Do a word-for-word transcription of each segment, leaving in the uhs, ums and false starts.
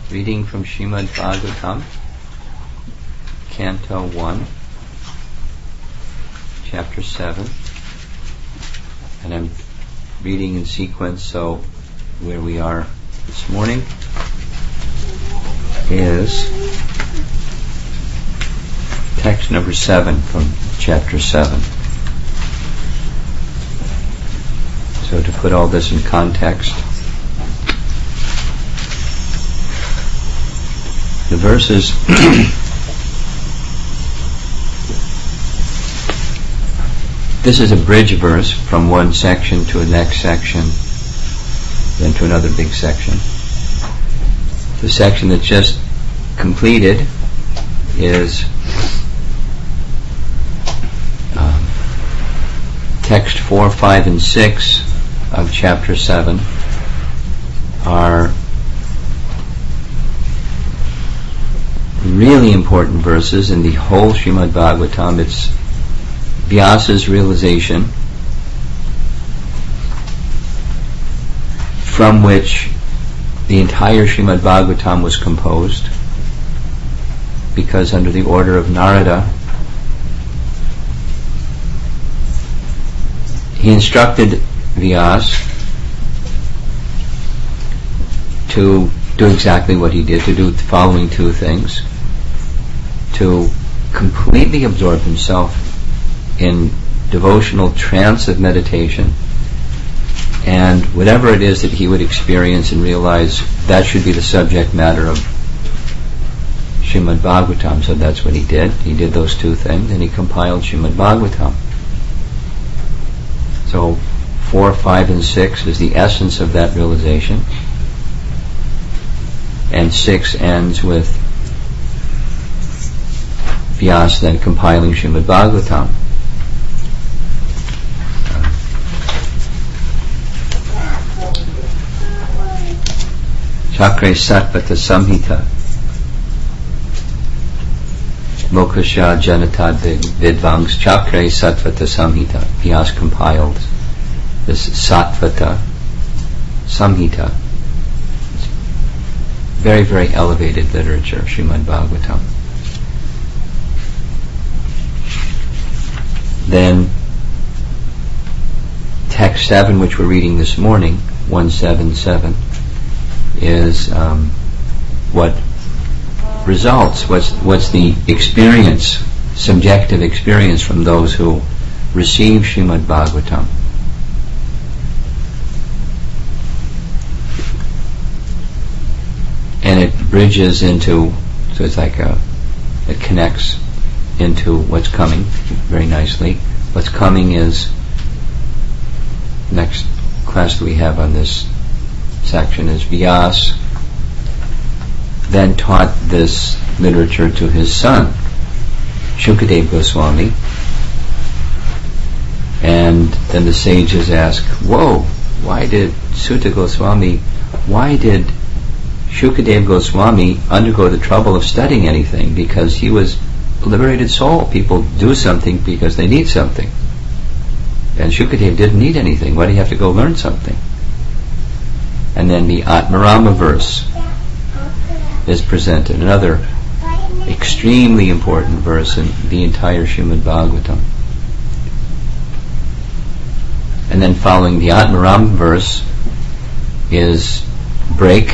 Reading from Srimad Bhagavatam, Canto one, Chapter seven. And I'm reading in sequence, so where we are this morning is text number seven from Chapter seven. So to put all this in context, the verses this is a bridge verse from one section to a next section, then to another big section. The section that just completed is um, text four, five, and six of chapter seven are really important verses in the whole Srimad Bhagavatam. It's Vyasa's realization from which the entire Srimad Bhagavatam was composed, because under the order of Narada, he instructed Vyasa to do exactly what he did, to do the following two things: to completely absorb himself in devotional trance of meditation, and whatever it is that he would experience and realize, that should be the subject matter of Srimad Bhagavatam. So that's what he did. He did those two things, and he compiled Srimad Bhagavatam. So four, five, and six is the essence of that realization, and six ends with Vyasa then compiling Srimad Bhagavatam. Chakre Satvata Samhita Mokasha Janata Vidvangs Chakre Satvata Samhita. Vyasa compiled this Satvata Samhita. Very, very elevated literature, Srimad Bhagavatam. Then text seven, which we're reading this morning, one seventy-seven, is um, what results, what's, what's the experience, subjective experience from those who receive Srimad Bhagavatam. And it bridges into, so it's like a, it connects into what's coming very nicely. What's coming is, next class that we have on this section is Vyasa then taught this literature to his son, Shukadeva Goswami, and then the sages ask, whoa, why did Sutta Goswami, why did Shukadeva Goswami undergo the trouble of studying anything? Because he was a liberated soul. People do something because they need something. And Shukadeva didn't need anything. Why do you have to go learn something? And then the Atmarama verse is presented, another extremely important verse in the entire Srimad Bhagavatam. And then following the Atmarama verse is break,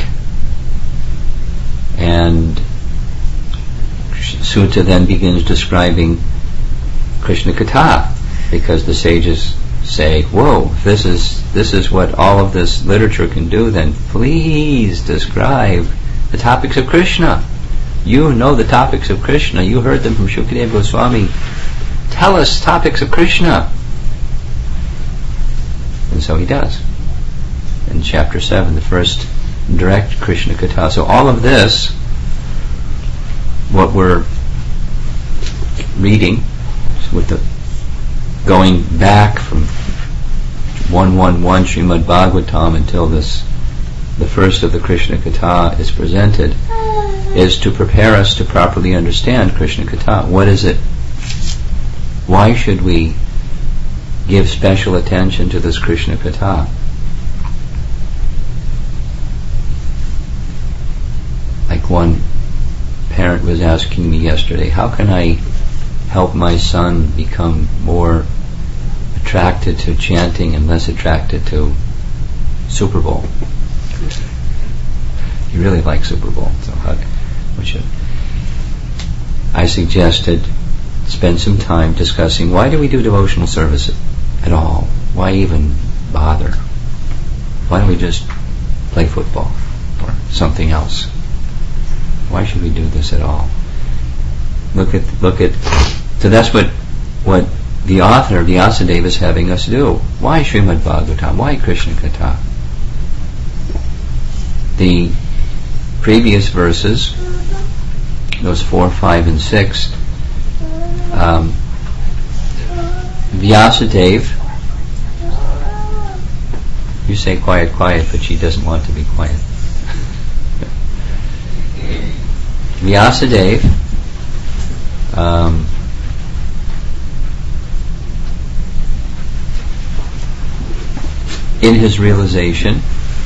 and Sutta then begins describing Krishna Katha, because the sages say, whoa, this is this is what all of this literature can do, then please describe the topics of Krishna. You know the topics of Krishna. You heard them from Shukadeva Goswami. Tell us topics of Krishna. And so he does. In chapter seven, the first direct Krishna Katha. So all of this, what we're reading, with the going back from one eleven Srimad Bhagavatam until this, the first of the Krishna Katha is presented, is to prepare us to properly understand Krishna Katha. What is it? Why should we give special attention to this Krishna Katha? one parent was asking me yesterday, how can I help my son become more attracted to chanting and less attracted to Super Bowl? He really likes Super Bowl, so how, what should I suggested spend some time discussing why do we do devotional service at all? Why even bother? Why don't we just play football or something else? Why should we do this at all? Look at look at so that's what what the author Vyasadeva is having us do. Why Srimad Bhagavatam? Why Krishna Katha? The previous verses, those four, five, and six, um, Vyasadeva, you say quiet, quiet, but she doesn't want to be quiet. Vyasadeva um, in his realization,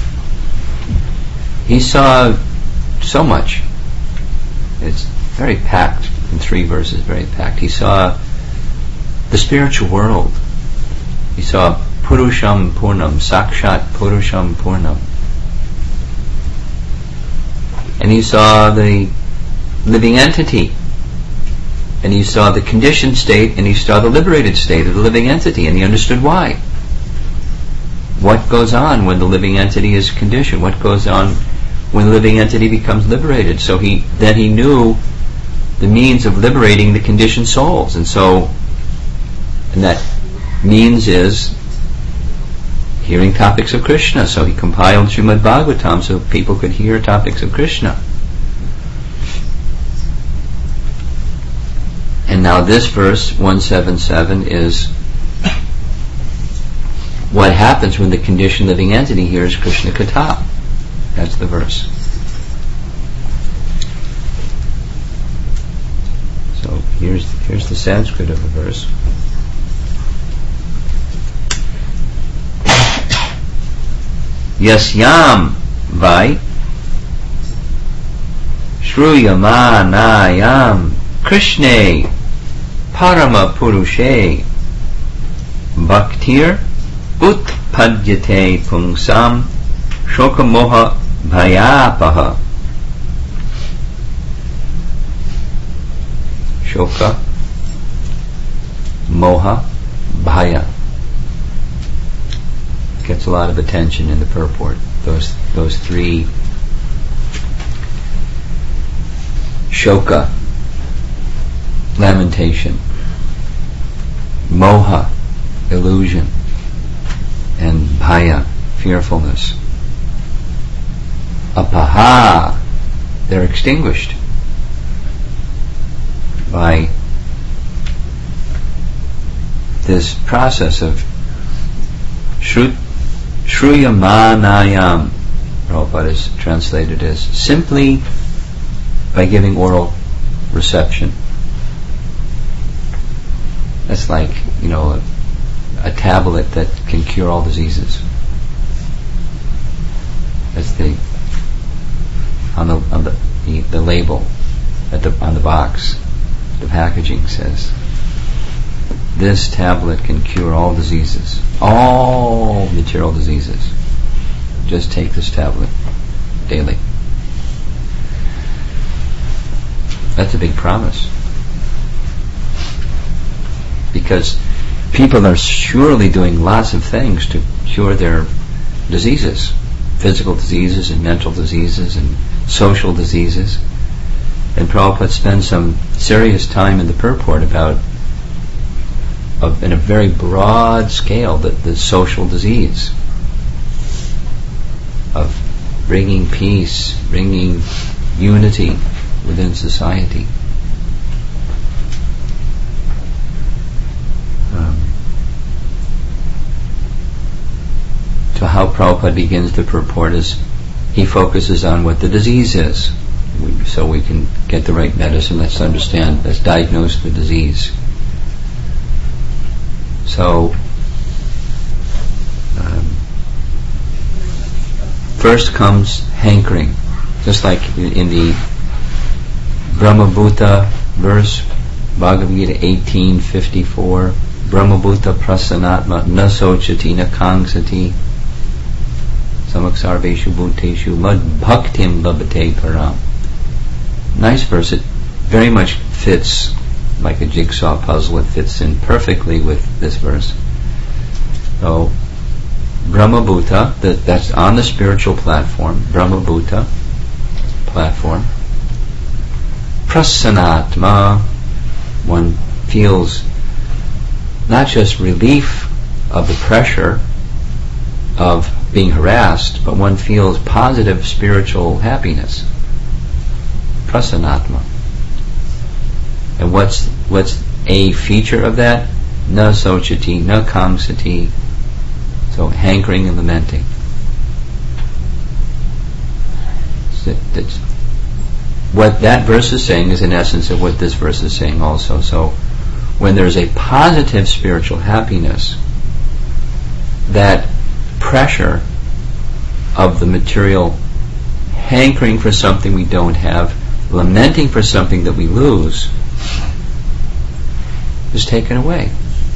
he saw so much. It's very packed in three verses, very packed. He saw the spiritual world. He saw Purusham Purnam, Sakshat Purusham Purnam. And he saw the living entity. And he saw the conditioned state, and he saw the liberated state of the living entity, and he understood why. What goes on when the living entity is conditioned? What goes on when the living entity becomes liberated? So he then he knew the means of liberating the conditioned souls. And so, and that means is hearing topics of Krishna. So he compiled Srimad Bhagavatam so people could hear topics of Krishna. And now this verse, one seventy-seven, is what happens when the conditioned living entity hears Krishna Katha. That's the verse. So here's here's the Sanskrit of the verse. Yasyam vai shruyamanayam Krishne Parama Purushe Bhaktir Utpadyate Pungsam Shokamoha Bhayapaha. Shoka, Moha, Bhaya. Gets a lot of attention in the purport. Those those three. Shoka, lamentation. Moha, illusion. And Bhaya, fearfulness. Apaha, they're extinguished by this process of shrut, shruyamanayam. Prabhupada is translated as simply by giving oral reception. That's like, you know, a, a tablet that can cure all diseases. That's the on the on the, the, the label at the on the box. The packaging says, this tablet can cure all diseases, all material diseases. Just take this tablet daily. That's a big promise. Because people are surely doing lots of things to cure their diseases, physical diseases and mental diseases and social diseases. And Prabhupada spends some serious time in the purport about, of, in a very broad scale, the, the social disease of bringing peace, bringing unity within society. Um, so how Prabhupada begins the purport is he focuses on what the disease is. We, so we can get the right medicine. Let's understand, let's diagnose the disease. So, um, first comes hankering, just like in, in the Brahmabhuta verse, Bhagavad Gita eighteen fifty-four. Brahmabhuta prasanatma na sochati na kangsati samaksarveshu bhuteshu mad bhaktim labhate param. Nice verse. It very much fits like a jigsaw puzzle. It fits in perfectly with this verse. So Brahmabhuta, that, that's on the spiritual platform, Brahmabhuta platform. Prasanatma, one feels not just relief of the pressure of being harassed, but one feels positive spiritual happiness. Prasanatma. And what's what's a feature of that? Na sochati, na kamsati. So hankering and lamenting. So that's what that verse is saying is in essence of what this verse is saying also. So when there's a positive spiritual happiness, that pressure of the material hankering for something we don't have, lamenting for something that we lose, is taken away.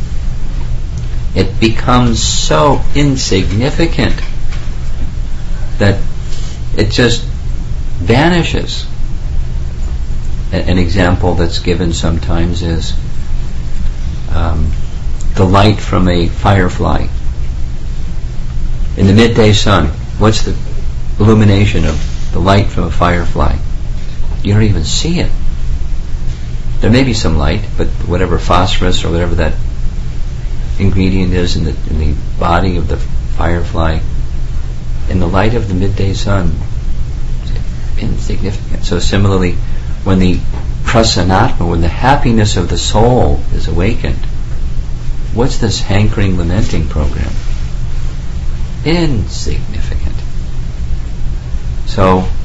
It becomes so insignificant that it just vanishes. An example that's given sometimes is um, the light from a firefly. In the midday sun, what's the illumination of the light from a firefly? You don't even see it. There may be some light, but whatever phosphorus or whatever that ingredient is in the in the body of the firefly, in the light of the midday sun, it's insignificant. So similarly, when the prasanatma, when the happiness of the soul is awakened, what's this hankering, lamenting program? Insignificant. So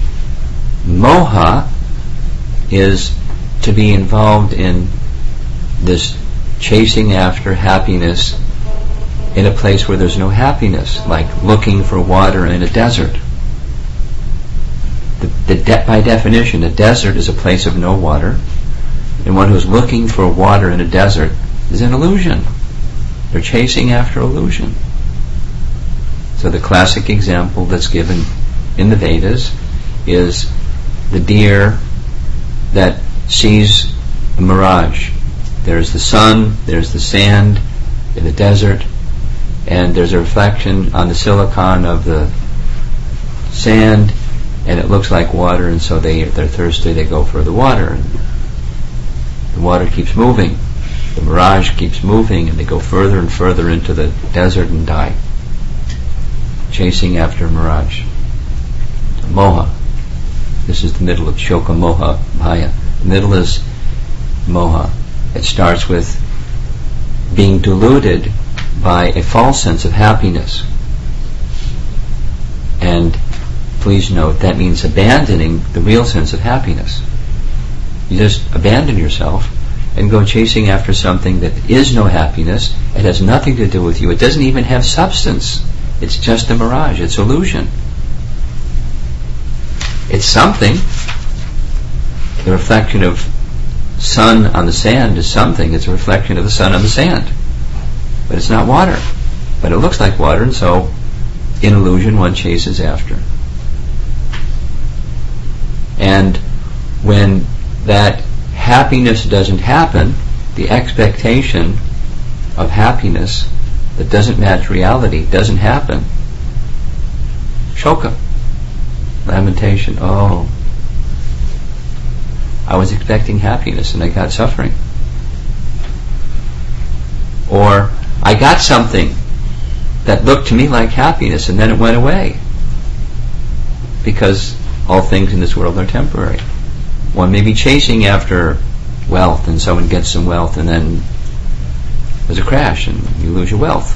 moha is to be involved in this chasing after happiness in a place where there's no happiness, like looking for water in a desert. The, the de- by definition, a desert is a place of no water, and one who's looking for water in a desert is an illusion. They're chasing after illusion. So the classic example that's given in the Vedas is the deer that sees a mirage. There's the sun, there's the sand in the desert, and there's a reflection on the silicon of the sand, and it looks like water, and so they, they're thirsty, they go for the water. And the water keeps moving, the mirage keeps moving, and they go further and further into the desert and die, chasing after a mirage. Moha. This is the middle of Shoka Moha Bhaya. The middle is moha. It starts with being deluded by a false sense of happiness. And please note, that means abandoning the real sense of happiness. You just abandon yourself and go chasing after something that is no happiness. It has nothing to do with you. It doesn't even have substance. It's just a mirage. It's illusion. It's something. The reflection of sun on the sand is something. It's a reflection of the sun on the sand. But it's not water. But it looks like water, and so in illusion one chases after. And when that happiness doesn't happen, the expectation of happiness that doesn't match reality doesn't happen. Shoka. Lamentation. Oh, I was expecting happiness and I got suffering. Or I got something that looked to me like happiness and then it went away. Because all things in this world are temporary. One may be chasing after wealth and someone gets some wealth and then there's a crash and you lose your wealth.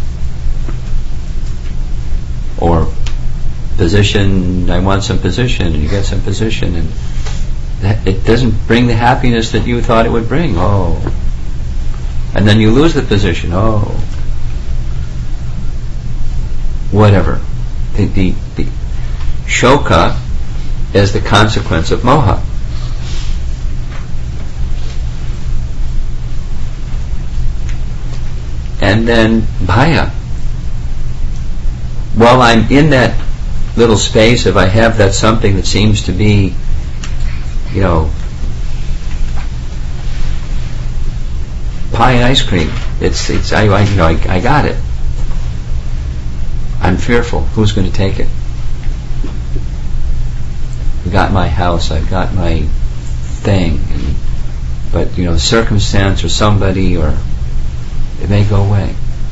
Or position, I want some position, and you get some position, and that, it doesn't bring the happiness that you thought it would bring. Oh. And then you lose the position. Oh. Whatever. The, the, the shoka is the consequence of moha. and then bhaya. While I'm in that little space, if I have that something that seems to be, you know, pie and ice cream, it's it's I, I you know I, I got it. I'm fearful. Who's going to take it? I've got my house. I've got my thing, and, but you know, circumstance or somebody, or it may go away.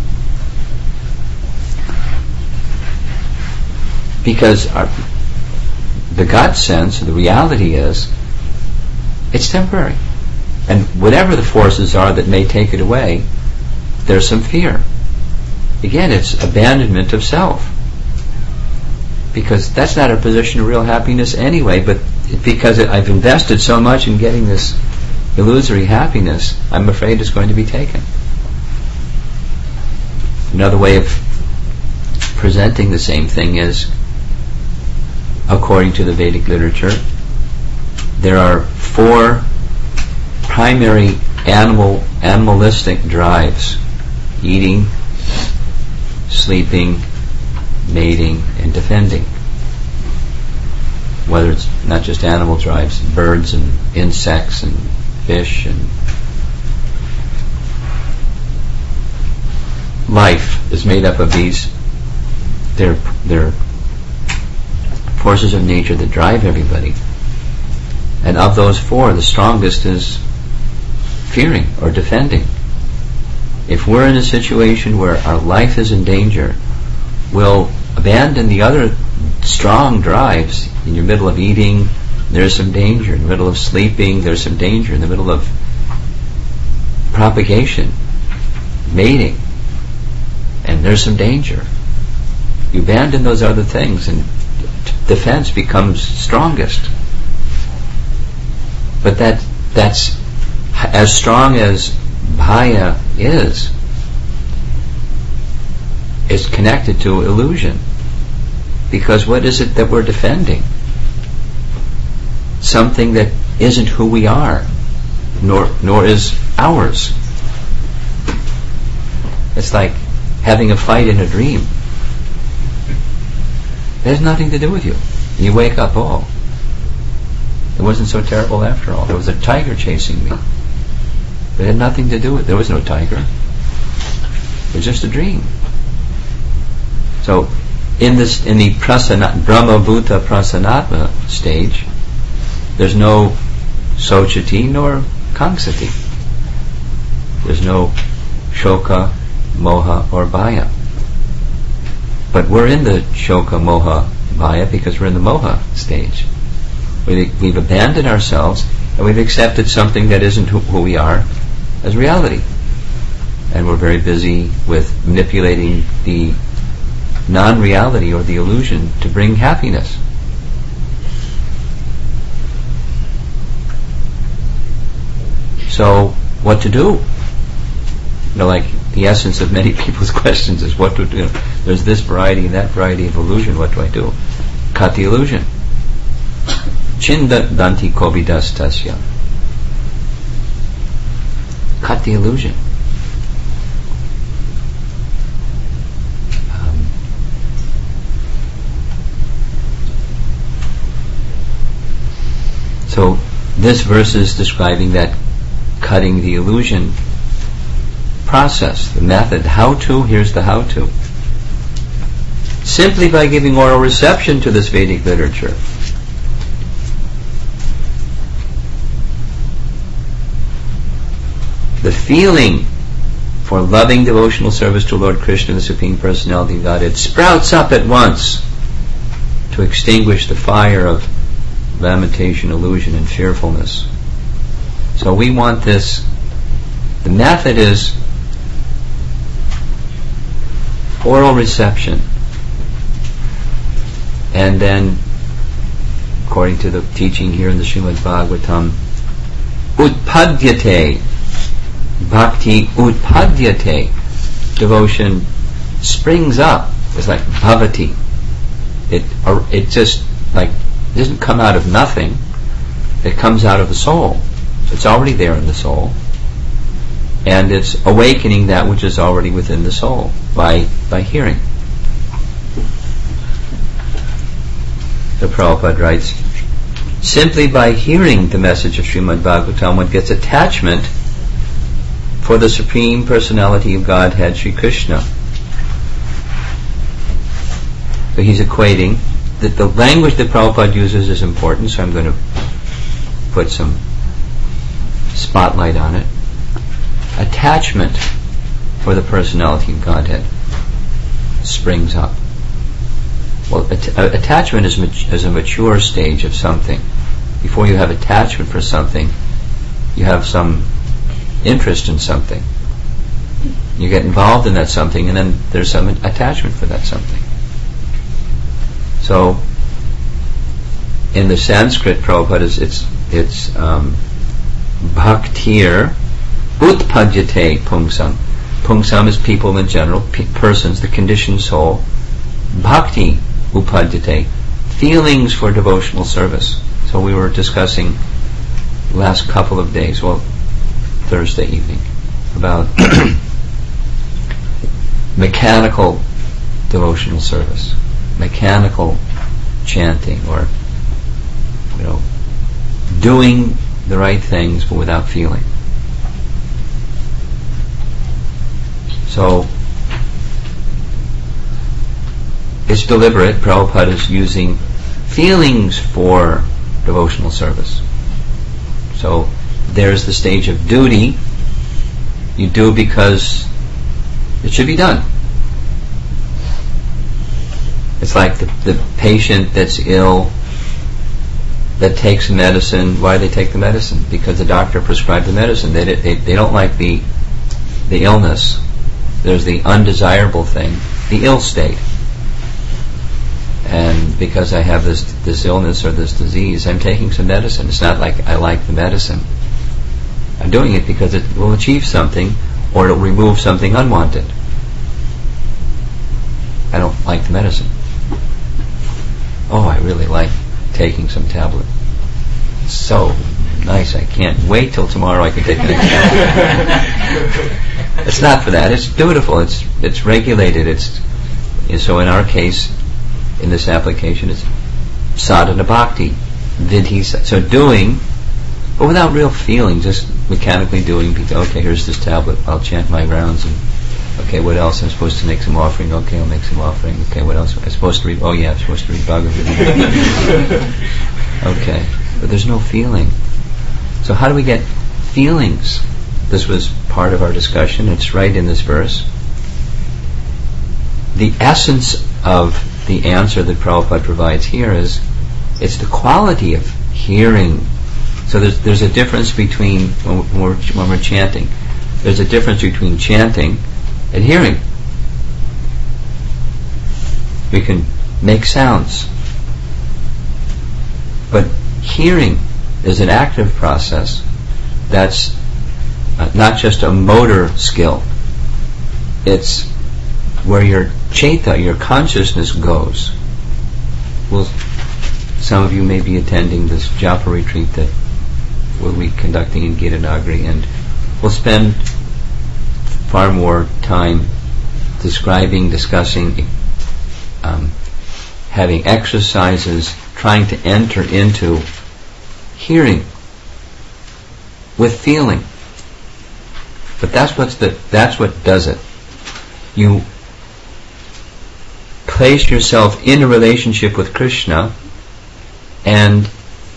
Because our, the gut sense, the reality is, it's temporary. And whatever the forces are that may take it away, there's some fear. Again, it's abandonment of self. Because that's not a position of real happiness anyway, but because it, I've invested so much in getting this illusory happiness, I'm afraid it's going to be taken. Another way of presenting the same thing is, according to the Vedic literature, there are four primary animal animalistic drives: eating, sleeping, mating, and defending. Whether it's not just animal drives, birds and insects and fish, and life is made up of these. They're they're forces of nature that drive everybody. And of those four, the strongest is fearing or defending. If we're in a situation where our life is in danger, we'll abandon the other strong drives. In your middle of eating, there's some danger. In the middle of sleeping, there's some danger. In the middle of propagation, mating, and there's some danger. You abandon those other things and defense becomes strongest. But that that's as strong as bhaya is, is connected to illusion. Because what is it that we're defending? Something that isn't who we are, nor nor is ours. It's like having a fight in a dream. It has nothing to do with you. And you wake up, oh, it wasn't so terrible after all. There was a tiger chasing me. It had nothing to do with it. There was no tiger. It was just a dream. So, in this, in the prasana, Brahma Bhuta Prasanatma stage, there's no Sochati nor Kangsati. There's no Shoka, Moha, or Bhaya. But we're in the Shoka, Moha, Bhaya because we're in the Moha stage. We, we've abandoned ourselves and we've accepted something that isn't who, who we are as reality. And we're very busy with manipulating the non-reality or the illusion to bring happiness. So, what to do? You know, like the essence of many people's questions is what to do. There's this variety and that variety of illusion. What do I do? Cut the illusion. Chinda danti kovidas tasya. Cut the illusion. Um, so this verse is describing that cutting the illusion process, the method, how to. Here's the how to. Simply by giving oral reception to this Vedic literature. The feeling for loving devotional service to Lord Krishna, the Supreme Personality of Godhead, sprouts up at once to extinguish the fire of lamentation, illusion, and fearfulness. So we want this. The method is oral reception. And then, according to the teaching here in the Srimad Bhagavatam, utpadyate, bhakti utpadyate, devotion springs up. It's like bhavati. It it just like doesn't come out of nothing. It comes out of the soul. So it's already there in the soul. And it's awakening that which is already within the soul by by hearing. So Prabhupada writes, simply by hearing the message of Srimad Bhagavatam, one gets attachment for the Supreme Personality of Godhead, Sri Krishna. So he's equating that the language that Prabhupada uses is important, so I'm going to put some spotlight on it. Attachment for the Personality of Godhead springs up. Well, att- uh, attachment is, mat- is a mature stage of something. Before you have attachment for something, you have some interest in something. You get involved in that something, and then there's some attachment for that something. So, in the Sanskrit, Prabhupada, is, it's it's um, bhaktir utpadyate pungsam. Pungsam is people in general, pe- persons, the conditioned soul. Bhakti upadyate, feelings for devotional service. So we were discussing last couple of days, well, Thursday evening, about mechanical devotional service, mechanical chanting, or you know, doing the right things but without feeling. So it's deliberate. Prabhupada is using feelings for devotional service. So there's the stage of duty. You do because it should be done. It's like the, the patient that's ill that takes medicine. Why do they take the medicine? Because the doctor prescribed the medicine. They, they, they don't like the the illness. There's the undesirable thing, the ill state. And because I have this this illness or this disease, I'm taking some medicine. It's not like I like the medicine. I'm doing it because it will achieve something, or it will remove something unwanted. I don't like the medicine. Oh, I really like taking some tablet. It's so nice. I can't wait till tomorrow I can take the next tablet. It's not for that. It's beautiful. It's it's regulated. It's so in our case, in this application, it's sadhana bhakti, vidhi. So doing, but without real feeling, just mechanically doing. Okay, here's this tablet. I'll chant my rounds. And okay, what else? I'm supposed to make some offering. Okay, I'll make some offering. Okay, what else? I'm supposed to read. Oh yeah, I'm supposed to read Bhagavad Gita. Okay, but there's no feeling. So how do we get feelings? This was part of our discussion. It's right in this verse. The essence of the answer that Prabhupada provides here is it's the quality of hearing. So there's there's a difference between when we're, when we're chanting. There's a difference between chanting and hearing. We can make sounds, but hearing is an active process. That's uh, not just a motor skill. It's where your chaita, your consciousness goes. Well, some of you may be attending this japa retreat that we'll be conducting in Gitanagari, and we'll spend far more time describing, discussing, um, having exercises, trying to enter into hearing with feeling. But that's what's the that's what does it. You place yourself in a relationship with Krishna, and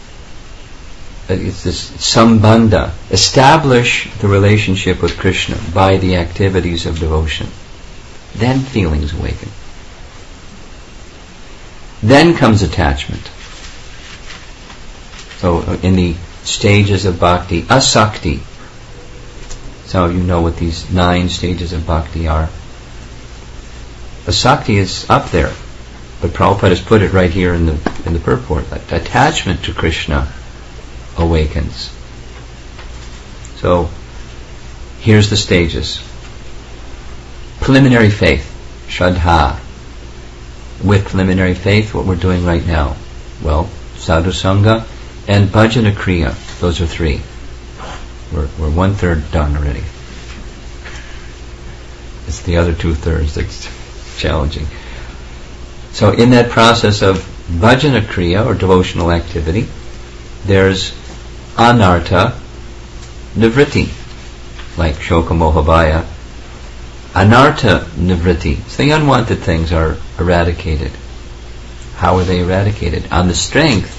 it's this sambandha. Establish the relationship with Krishna by the activities of devotion. Then feelings awaken. Then comes attachment. So in the stages of bhakti, asakti. Some of you know what these nine stages of bhakti are. Asakti is up there, but Prabhupada has put it right here in the in the purport. Attachment to Krishna awakens. So here's the stages. Preliminary faith, Shraddha. With preliminary faith, what we're doing right now, well, sadhu sangha and bhajana kriya. Those are three. We're we're one third done already. It's the other two-thirds that's challenging. So in that process of bhajana kriya, or devotional activity, there's anartha nivritti, like shoka moha bhaya. Anartha nivritti. So the unwanted things are eradicated. How are they eradicated? On the strength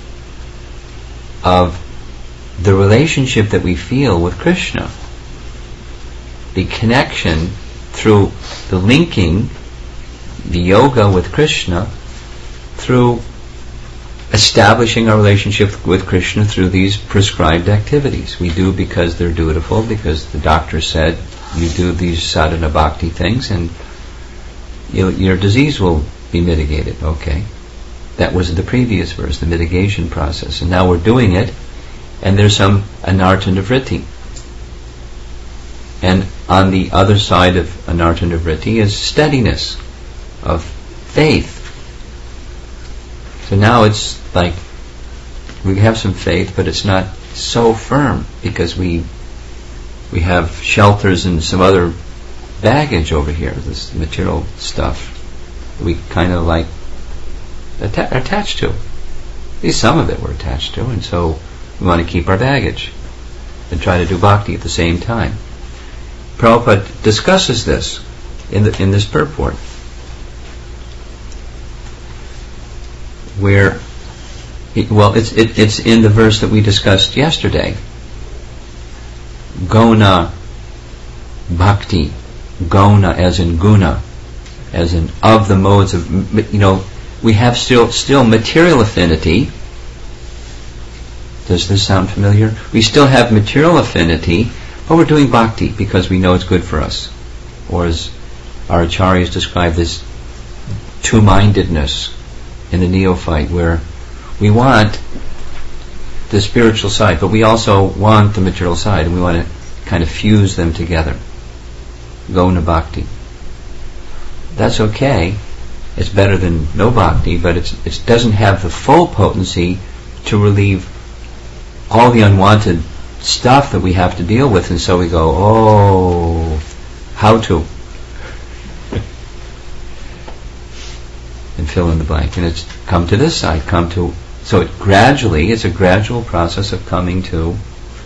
of the relationship that we feel with Krishna. The connection through the linking, the yoga with Krishna, through establishing our relationship with Krishna through these prescribed activities. We do because they're dutiful, because the doctor said you do these sadhana bhakti things and you, your disease will be mitigated. Okay. That was the previous verse, the mitigation process. And now we're doing it, and there's some anartha nivritti. And on the other side of anartha nivritti is steadiness of faith. So now it's like we have some faith, but it's not so firm because we we have shelters and some other baggage over here, this material stuff we kind of like atta- attached to. At least some of it we're attached to, and so we want to keep our baggage and try to do bhakti at the same time. Prabhupada discusses this in the in this purport, where he, well, it's it, it's in the verse that we discussed yesterday. Gona bhakti, gona as in guna, as in of the modes of, you know, we have still still material affinity. Does this sound familiar? We still have material affinity, but we're doing bhakti because we know it's good for us. Or as our acharyas describe this two-mindedness in the neophyte, where we want the spiritual side, but we also want the material side, and we want to kind of fuse them together. Gona bhakti. That's okay. It's better than no bhakti, but it's, it doesn't have the full potency to relieve all the unwanted stuff that we have to deal with, and so we go, oh, how to? And fill in the blank. And it's come to this side, come to, so it gradually, it's a gradual process of coming to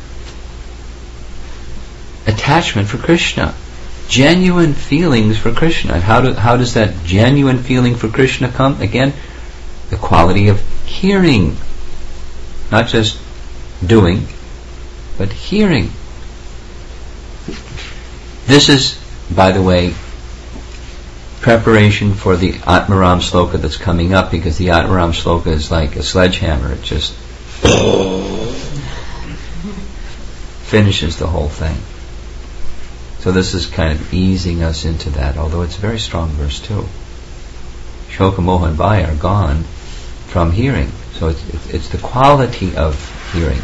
attachment for Krishna. Genuine feelings for Krishna. And how, do, how does that genuine feeling for Krishna come? Again, the quality of hearing. Not just doing, but hearing. This is, by the way, preparation for the Atmaram sloka that's coming up, because the Atmaram sloka is like a sledgehammer. It just finishes the whole thing. So this is kind of easing us into that, although it's a very strong verse too. Shoka, moha, and bhaya are gone from hearing. So it's, it's the quality of hearing.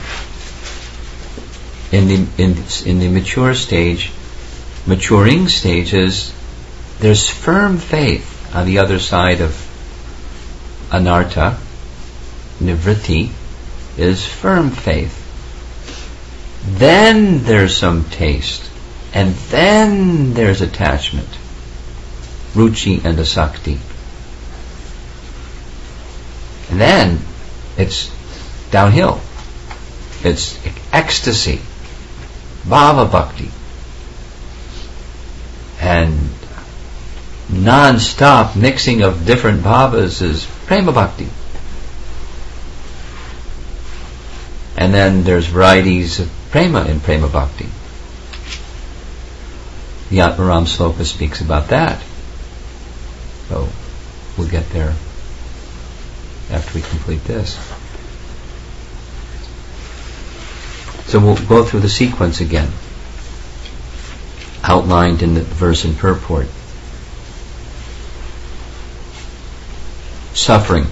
In the in in the mature stage, maturing stages, there's firm faith on the other side of anartha, nivritti, is firm faith. Then there's some taste, and then there's attachment, ruchi and asakti. And then it's downhill. It's ecstasy, bhava bhakti, and non-stop mixing of different bhavas is prema bhakti. And then there's varieties of prema in prema bhakti. The Atmaram sloka speaks about that. So we'll get there after we complete this. So we'll go through the sequence again, outlined in the verse and purport. Suffering.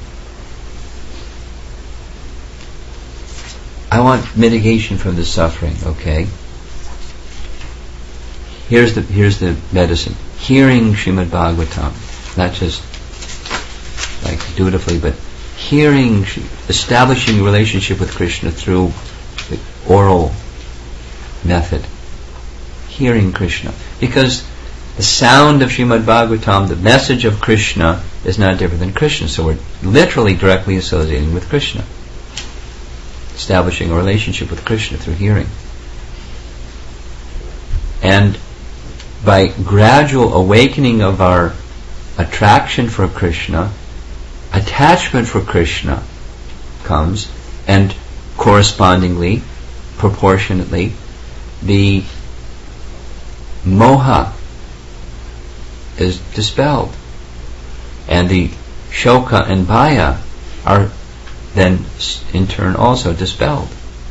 I want mitigation from the suffering, okay? Here's the here's the medicine. Hearing Srimad Bhagavatam, not just like dutifully, but hearing, establishing a relationship with Krishna through the oral method. Hearing Krishna. Because The sound of Srimad Bhagavatam, the message of Krishna, is not different than Krishna. So we're literally directly associating with Krishna, establishing a relationship with Krishna through hearing. And by gradual awakening of our attraction for Krishna, attachment for Krishna comes, and correspondingly, proportionately, the moha is dispelled, and the shoka and bhaya are then in turn also dispelled.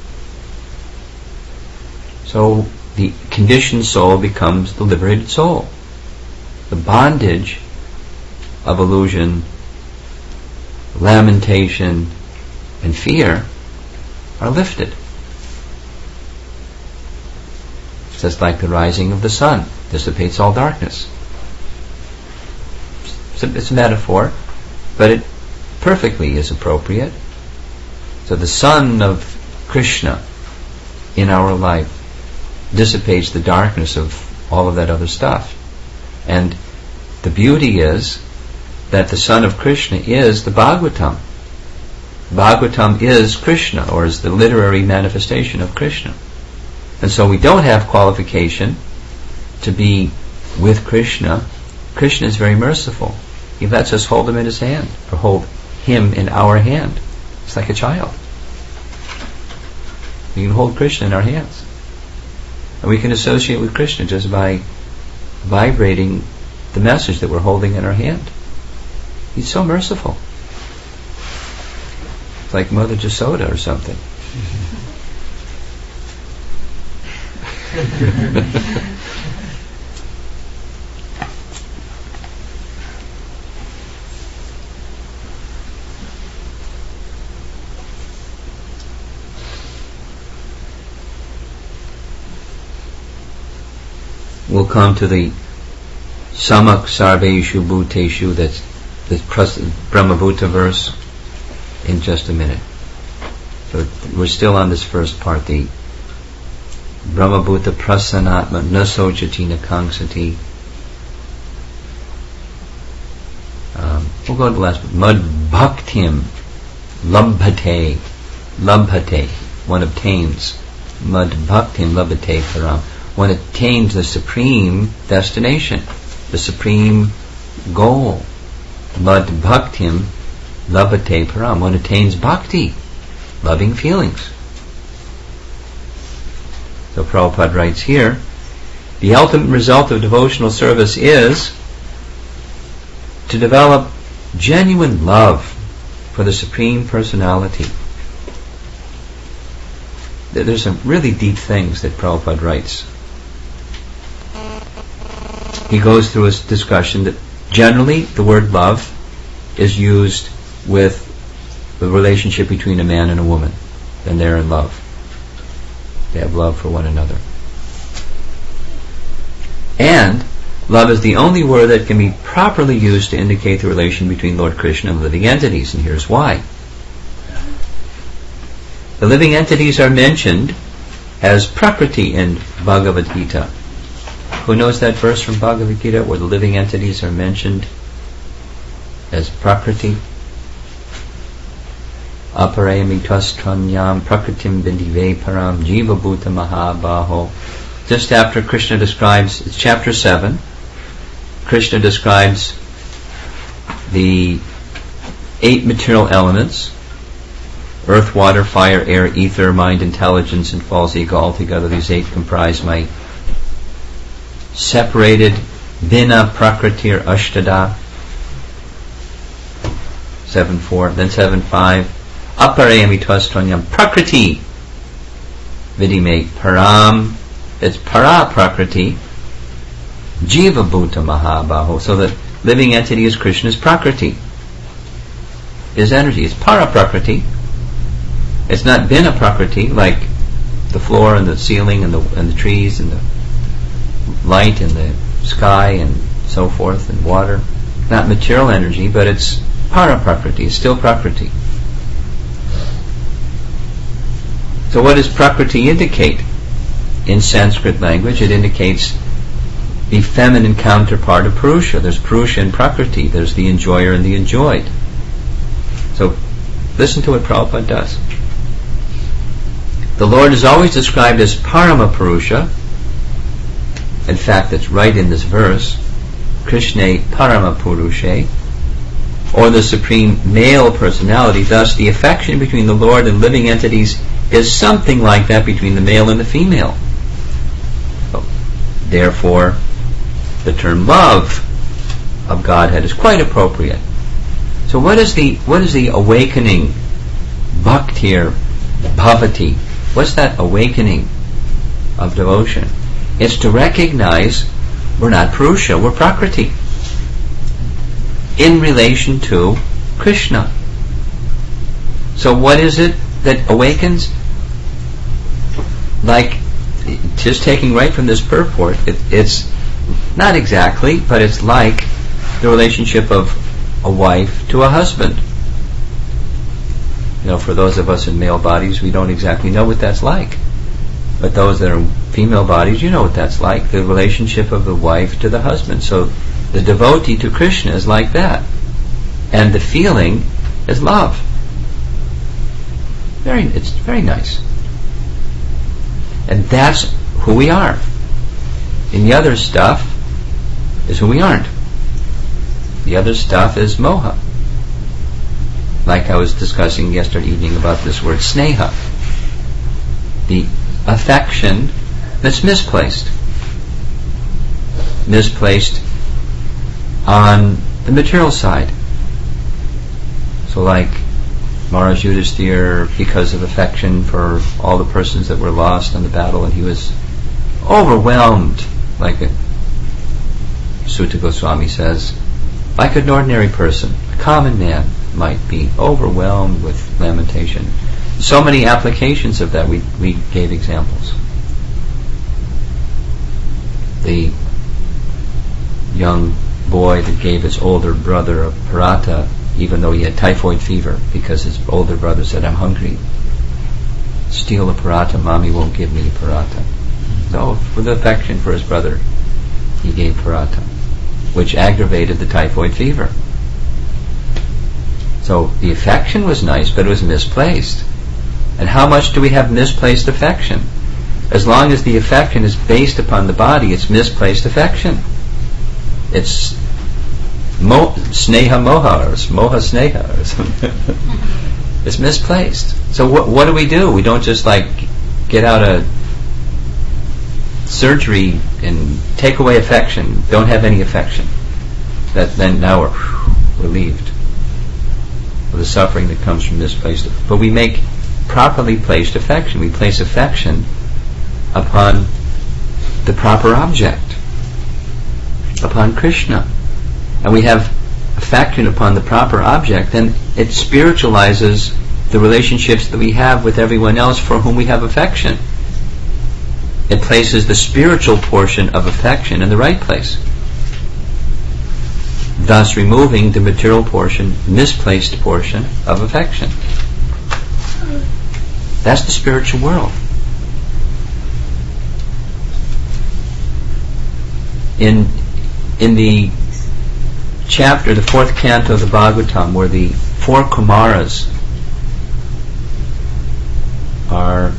So the conditioned soul becomes the liberated soul. The bondage of illusion, lamentation, and fear are lifted. Just like the rising of the sun dissipates all darkness. It's a, it's a metaphor, but it perfectly is appropriate. So the sun of Krishna in our life dissipates the darkness of all of that other stuff. And the beauty is that the son of Krishna is the Bhagavatam. Bhagavatam is Krishna, or is the literary manifestation of Krishna. And so we don't have qualification to be with Krishna. Krishna is very merciful. He lets us hold him in his hand, or hold him in our hand. It's like a child. We can hold Krishna in our hands. And we can associate with Krishna just by vibrating the message that we're holding in our hand. He's so merciful. It's like Mother Jasoda or something. We'll come to the Samak Sarveshu Bhuteshu, that's the Brahmabhuta verse, in just a minute. So we're still on this first part, the Brahmabhuta Prasanatma Nasojati Nakangsati. Um, we'll go to the last one. Mad Bhaktim Labhate. Labhate. One obtains. Mad Bhaktim Labhate Param. One attains the supreme destination, the supreme goal. Mad Bhaktim Labhate Param. One attains bhakti, loving feelings. So Prabhupada writes here, the ultimate result of devotional service is to develop genuine love for the Supreme Personality. There's some really deep things that Prabhupada writes. He goes through a discussion that generally the word love is used with the relationship between a man and a woman, and they're in love. They have love for one another. And love is the only word that can be properly used to indicate the relation between Lord Krishna and living entities, and here's why. The living entities are mentioned as Prakriti in Bhagavad Gita. Who knows that verse from Bhagavad Gita where the living entities are mentioned as Prakriti? Aparayami tvastranyam prakritim bindive param jiva bhuta mahabaho. Just after Krishna describes, it's chapter seven, Krishna describes the eight material elements, earth, water, fire, air, ether, mind, intelligence, and false ego. Altogether these eight comprise my separated Bina Prakriti or Ashtada. seven four, then seven five. Aparayami tvastranyam Prakriti Vidime Param. It's Para Prakriti Jiva Bhuta Mahabaho. So the living entity is Krishna's Prakriti. His energy is Para Prakriti. It's not Bina Prakriti like the floor and the ceiling and the and the trees and the light and the sky and so forth and water. Not material energy, but it's Para Prakriti. It's still Prakriti. So what does Prakriti indicate? In Sanskrit language, it indicates the feminine counterpart of Purusha. There's Purusha and Prakriti. There's the enjoyer and the enjoyed. So listen to what Prabhupada does. The Lord is always described as Parama Purusha. In fact, it's right in this verse, Krishna Parama Purushe, or the supreme male personality. Thus, the affection between the Lord and living entities is something like that between the male and the female. So, therefore, the term love of Godhead is quite appropriate. So what is the what is the awakening bhakti or bhavati? What's that awakening of devotion? It's to recognize we're not Purusha, we're Prakriti in relation to Krishna. So what is it that awakens? Like, just taking right from this purport, it, it's not exactly, but it's like the relationship of a wife to a husband. You know, for those of us in male bodies, we don't exactly know what that's like. But those that are female bodies, you know what that's like, the relationship of the wife to the husband. So the devotee to Krishna is like that. And the feeling is love. Very, it's very nice. And that's who we are. And the other stuff is who we aren't. The other stuff is moha. Like I was discussing yesterday evening about this word sneha. The affection that's misplaced. Misplaced on the material side. So like Maharaj Yudhisthira, because of affection for all the persons that were lost on the battle, and he was overwhelmed, like a, Sutta Goswami says, like an ordinary person, a common man might be overwhelmed with lamentation. So many applications of that, we, we gave examples. The young boy that gave his older brother a paratha, even though he had typhoid fever, because his older brother said, I'm hungry. Steal a paratha, mommy won't give me the paratha. So, with affection for his brother, he gave paratha, which aggravated the typhoid fever. So, the affection was nice, but it was misplaced. And how much do we have misplaced affection? As long as the affection is based upon the body, it's misplaced affection. It's mo- sneha moha, or moha sneha, or something. It's misplaced. So what, what do we do? We don't just like get out a surgery and take away affection, don't have any affection. That then now we're whew, relieved of the suffering that comes from misplaced. But we make properly placed affection. We place affection upon the proper object, upon Krishna. And we have affection upon the proper object, then it spiritualizes the relationships that we have with everyone else for whom we have affection. It places the spiritual portion of affection in the right place, thus removing the material portion, misplaced portion of affection. That's the spiritual world. In in the chapter, the fourth canto of the Bhagavatam, where the four Kumaras are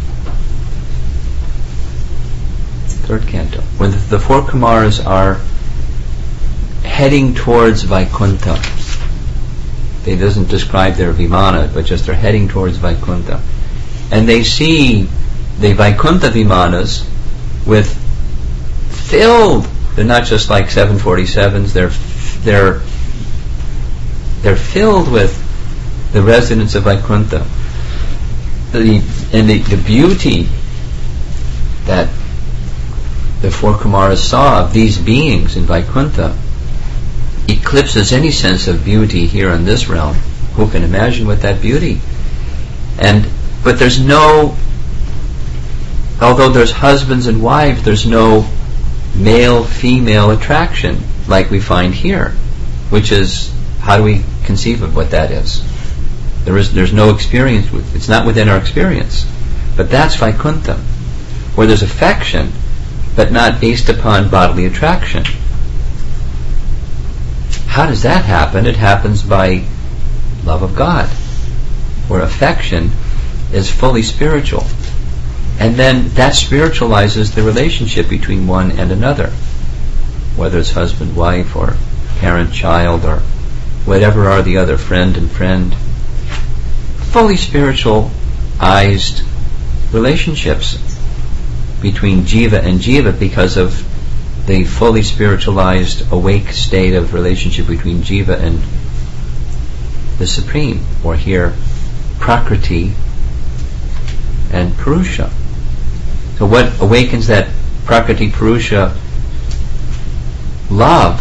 third canto, when the, the four Kumaras are heading towards Vaikuntha. They doesn't describe their Vimana, but just they're heading towards Vaikuntha. And they see the Vaikuntha Vimanas with filled, they're not just like seven forty-sevens, they're they're they're filled with the residents of Vaikuntha. The, and the, the beauty that the four Kumaras saw of these beings in Vaikuntha eclipses any sense of beauty here in this realm. Who can imagine what that beauty? And but there's no, although there's husbands and wives, there's no male-female attraction like we find here, which is, how do we conceive of what that is? There is, there's no experience with, it's not within our experience. But that's Vaikuntha, where there's affection, but not based upon bodily attraction. How does that happen? It happens by love of God, where affection is fully spiritual. And then that spiritualizes the relationship between one and another, whether it's husband, wife, or parent, child, or whatever are the other, friend and friend. Fully spiritualized relationships between jiva and jiva because of the fully spiritualized, awake state of relationship between jiva and the Supreme, or here, Prakriti and Purusha. So what awakens that Prakriti Purusha love?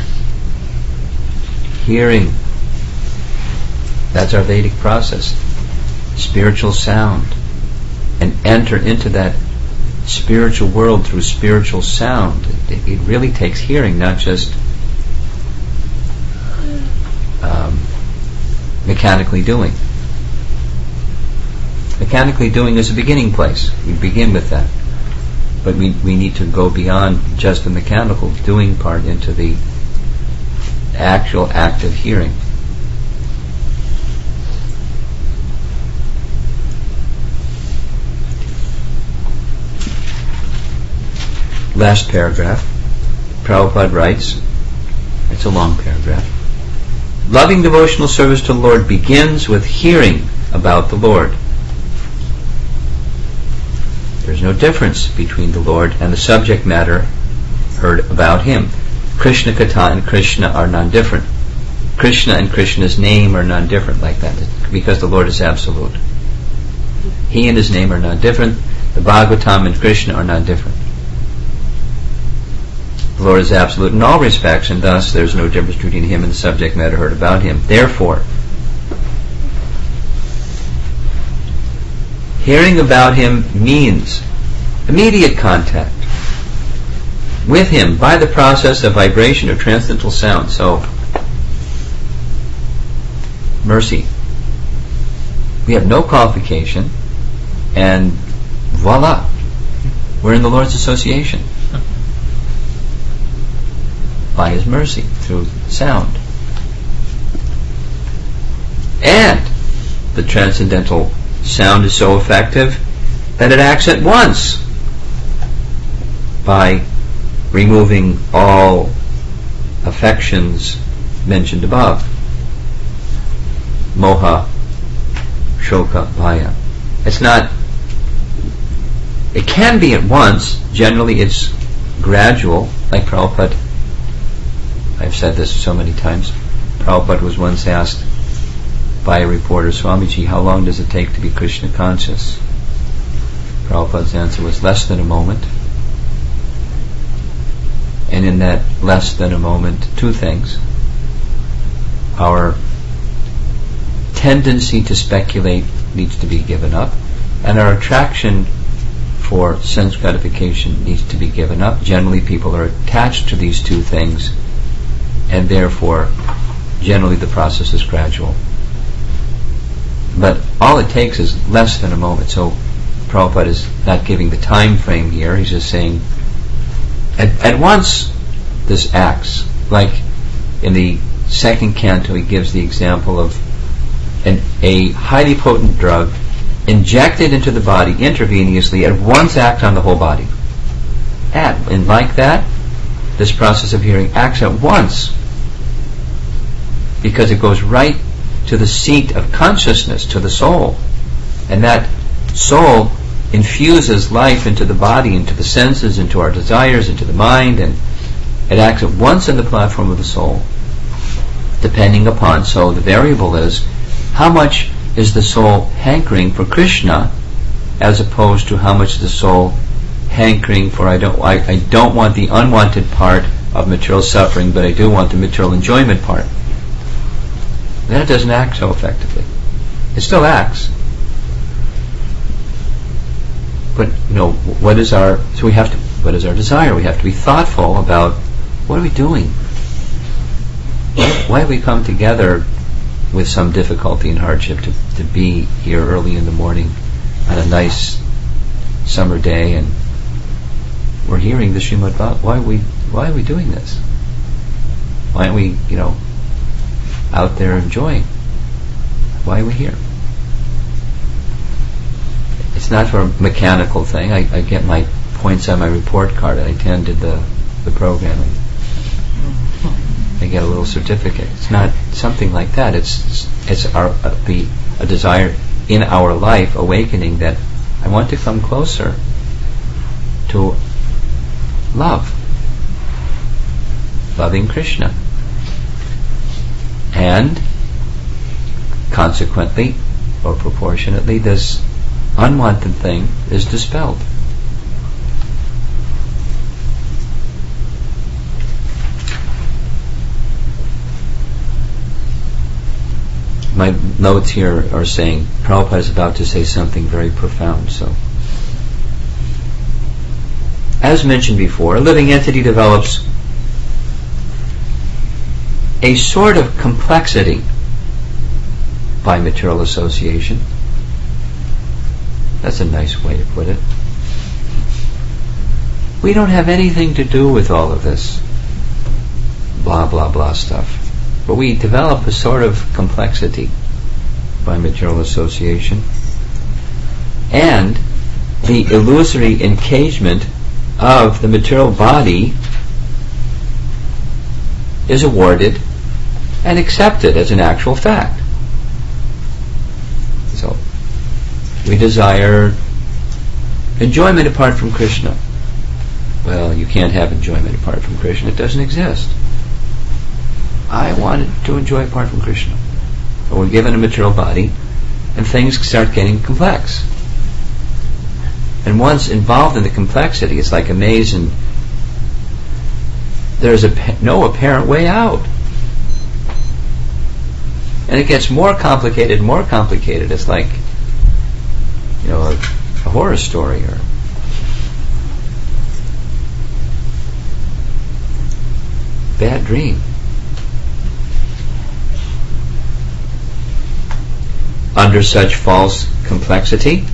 Hearing. That's our Vedic process. Spiritual sound. And enter into that spiritual world through spiritual sound. It, it really takes hearing, not just um, mechanically doing. Mechanically doing is a beginning place. We begin with that. But we, we need to go beyond just the mechanical doing part into the actual act of hearing. Last paragraph. Prabhupada writes, it's a long paragraph. Loving devotional service to the Lord begins with hearing about the Lord. There's no difference between the Lord and the subject matter heard about Him. Krishna Katha and Krishna are non-different. Krishna and Krishna's name are non-different like that, because the Lord is absolute. He and His name are non-different. The Bhagavatam and Krishna are non-different. The Lord is absolute in all respects, and thus there's no difference between Him and the subject matter heard about Him. Therefore, hearing about Him means immediate contact with Him by the process of vibration or transcendental sound. So, mercy. We have no qualification, and voila, we're in the Lord's association. By His mercy, through sound. And the transcendental sound is so effective that it acts at once by removing all affections mentioned above. Moha, Shoka, Bhaya. It's not, it can be at once. Generally it's gradual, like Prabhupada. I've said this so many times. Prabhupada was once asked by a reporter, Swamiji, how long does it take to be Krishna conscious? Prabhupada's answer was less than a moment. And in that less than a moment, two things. Our tendency to speculate needs to be given up, and our attraction for sense gratification needs to be given up. Generally people are attached to these two things, and therefore generally the process is gradual. But all it takes is less than a moment. So Prabhupada is not giving the time frame here. He's just saying at, at once this acts. Like in the second canto he gives the example of an, a highly potent drug injected into the body intravenously at once acts on the whole body. At, and like that, this process of hearing acts at once, because it goes right to the seat of consciousness, to the soul. And that soul infuses life into the body, into the senses, into our desires, into the mind, and it acts at once in the platform of the soul, depending upon. So the variable is how much is the soul hankering for Krishna, as opposed to how much the soul hankering for I don't I, I don't want the unwanted part of material suffering, but I do want the material enjoyment part. Then it doesn't act so effectively. It still acts, but you know, what is our so we have to what is our desire? We have to be thoughtful about what are we doing? Why have we come together with some difficulty and hardship to, to be here early in the morning on a nice summer day, and we're hearing the Srimad Bhagavatam. Why are we, why are we doing this? Why aren't we, you know, out there enjoying? Why are we here? It's not for a mechanical thing. I, I get my points on my report card. I attended the, the program and I get a little certificate. It's not something like that. It's it's our uh, the a desire in our life awakening that I want to come closer to love, loving Krishna, and consequently or proportionately this unwanted thing is dispelled. My notes here are saying Prabhupada is about to say something very profound. So, as mentioned before, a living entity develops a sort of complexity by material association. That's a nice way to put it. We don't have anything to do with all of this blah blah blah stuff. But we develop a sort of complexity by material association, and the illusory engagement of the material body is awarded and accepted as an actual fact. So, we desire enjoyment apart from Krishna. Well, you can't have enjoyment apart from Krishna. It doesn't exist. I wanted to enjoy apart from Krishna. But we're given a material body, and things start getting complex. And once involved in the complexity, it's like a maze, and there's a, no apparent way out. And it gets more complicated, more complicated. It's like, you know, a, a horror story or bad dream. Under such false complexity,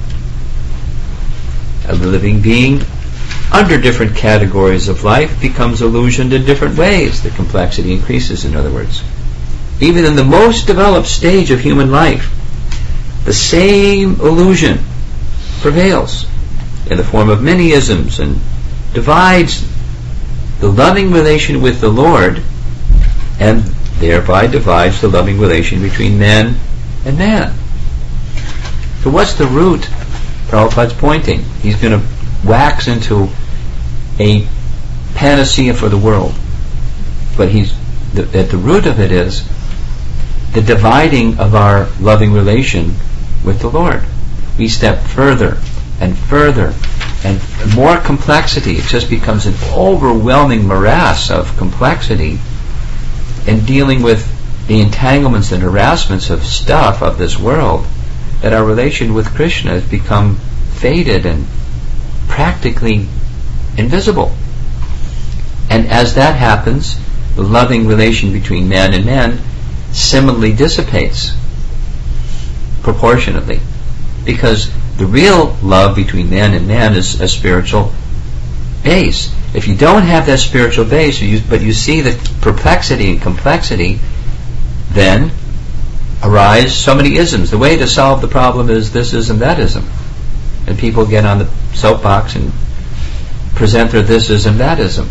a living being under different categories of life becomes illusioned in different ways. The complexity increases, in other words. Even in the most developed stage of human life, the same illusion prevails in the form of many isms and divides the loving relation with the Lord, and thereby divides the loving relation between man and man. So what's the root Prabhupada's pointing? He's going to wax into a panacea for the world. But he's the, at the root of it is the dividing of our loving relation with the Lord. We step further and further and more complexity. It just becomes an overwhelming morass of complexity in dealing with the entanglements and harassments of stuff of this world, that our relation with Krishna has become faded and practically invisible. And as that happens, the loving relation between man and man similarly dissipates proportionately, because the real love between man and man is a spiritual base. If you don't have that spiritual base, you, but you see the perplexity and complexity, then arise so many isms. The way to solve the problem is this ism, that ism. And people get on the soapbox and present their this ism, that ism.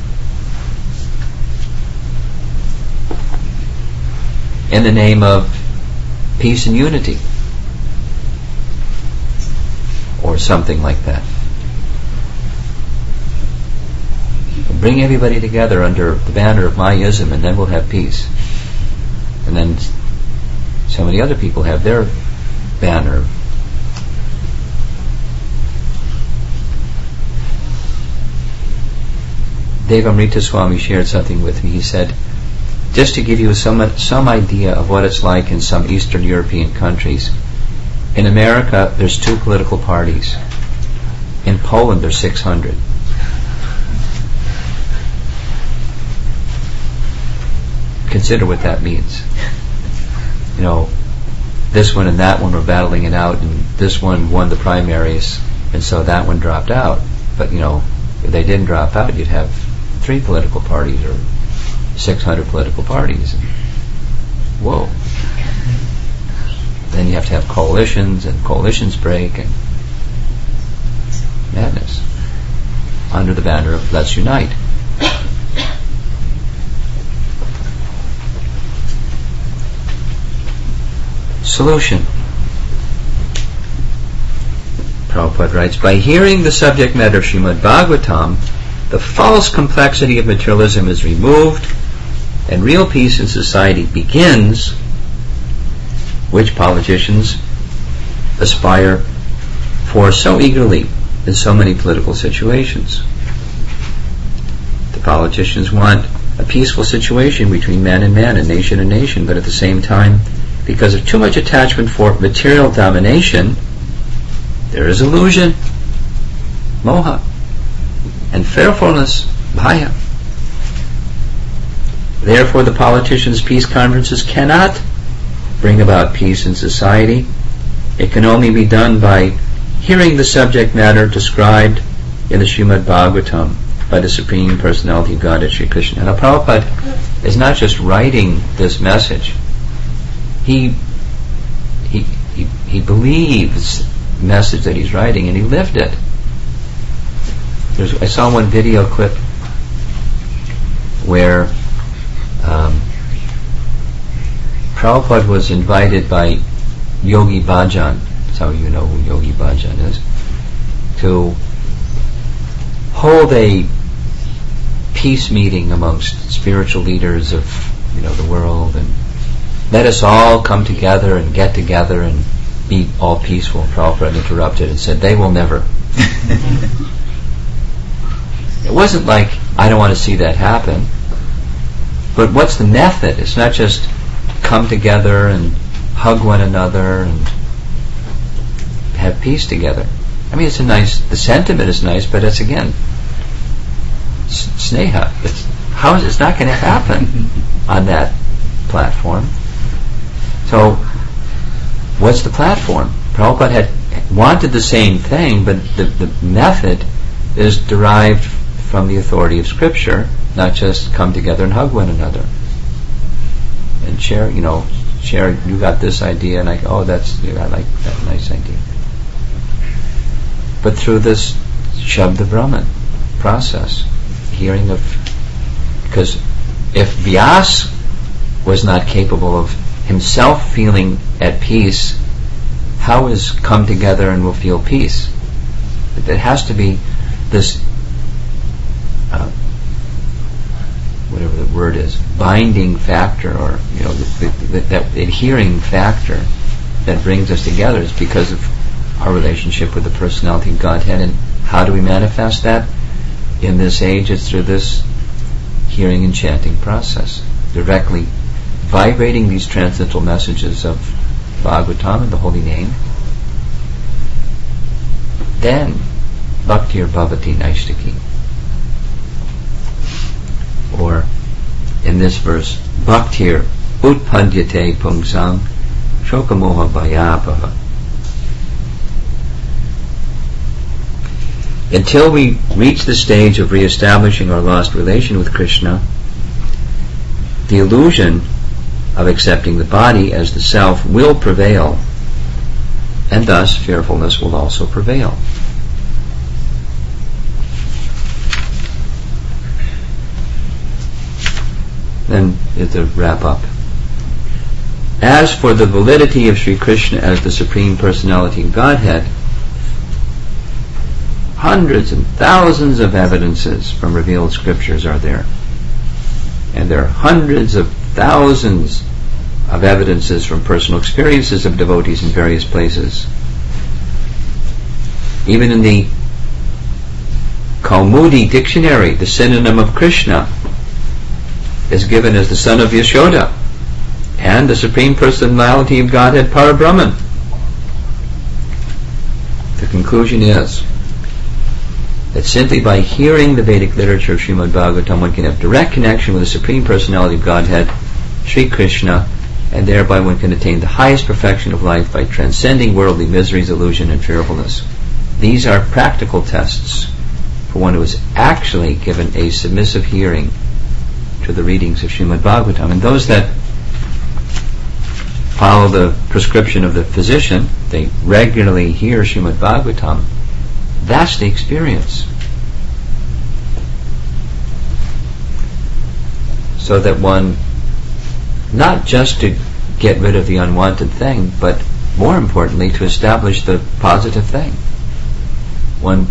In the name of peace and unity. Or something like that. Bring everybody together under the banner of my ism, and then we'll have peace. And then so many other people have their banner. Devamrita Swami shared something with me. He said, just to give you some some idea of what it's like in some Eastern European countries, in America there's two political parties. In Poland there's six hundred. Consider what that means. You know, this one and that one were battling it out, and this one won the primaries, and so that one dropped out. But, you know, If they didn't drop out, you'd have three political parties or six hundred political parties. Whoa. Then you have to have coalitions, and coalitions break, and madness. Under the banner of Let's Unite. Solution. Prabhupada writes, by hearing the subject matter of Srimad Bhagavatam, the false complexity of materialism is removed, and real peace in society begins, which politicians aspire for so eagerly in so many political situations. The politicians want a peaceful situation between man and man and nation and nation, but at the same time, because of too much attachment for material domination, there is illusion, moha, and fearfulness, bhaya. Therefore, the politicians' peace conferences cannot bring about peace in society. It can only be done by hearing the subject matter described in the Srimad Bhagavatam by the Supreme Personality of Godhead, Sri Krishna. Now, Prabhupada is not just writing this message. He he he, he believes the message that he's writing, and he lived it. There's, I saw one video clip where um, Prabhupada was invited by Yogi Bhajan, that's how you know who Yogi Bhajan is, to hold a peace meeting amongst spiritual leaders of, you know, the world, and let us all come together and get together and be all peaceful. Prabhupada interrupted and said, they will never. It wasn't like, I don't want to see that happen. But what's the method? It's not just come together and hug one another and have peace together. I mean, it's a nice, the sentiment is nice, but it's again, sneha. It's, how is, it's not going to happen on that platform. So, what's the platform? Prabhupada had wanted the same thing, but the, the method is derived from the authority of Scripture, not just come together and hug one another and share. You know, share. You got this idea, and I oh, that's I like that nice idea. But through this Shabda Brahman process, hearing of, because if Vyas was not capable of himself feeling at peace, how is come together and will feel peace? It has to be this, uh, whatever the word is, binding factor, or you know, the, the, that adhering factor that brings us together is because of our relationship with the personality of Godhead. And how do we manifest that? In this age, it's through this hearing and chanting process, directly vibrating these transcendental messages of Bhagavatam and the holy name. Then Bhaktir Bhavati Naishtaki, or in this verse, Bhaktir Utpadyate Pungsam Shokamoha Bhayapaha. Until we reach the stage of re-establishing our lost relation with Krishna, the illusion of accepting the body as the self will prevail, and thus fearfulness will also prevail. Then to wrap up. As for the validity of Sri Krishna as the Supreme Personality of Godhead, hundreds and thousands of evidences from revealed scriptures are there. And there are hundreds of thousands of evidences from personal experiences of devotees in various places. Even in the Kaumudi dictionary, the synonym of Krishna is given as the son of Yashoda and the Supreme Personality of Godhead, Parabrahman. The conclusion is that simply by hearing the Vedic literature of Srimad Bhagavatam, one can have direct connection with the Supreme Personality of Godhead, Sri Krishna, and thereby one can attain the highest perfection of life by transcending worldly miseries, illusion, and fearfulness. These are practical tests for one who is actually given a submissive hearing to the readings of Srimad Bhagavatam. And those that follow the prescription of the physician, they regularly hear Srimad Bhagavatam, that's the experience. So that one, not just to get rid of the unwanted thing, but more importantly to establish the positive thing. One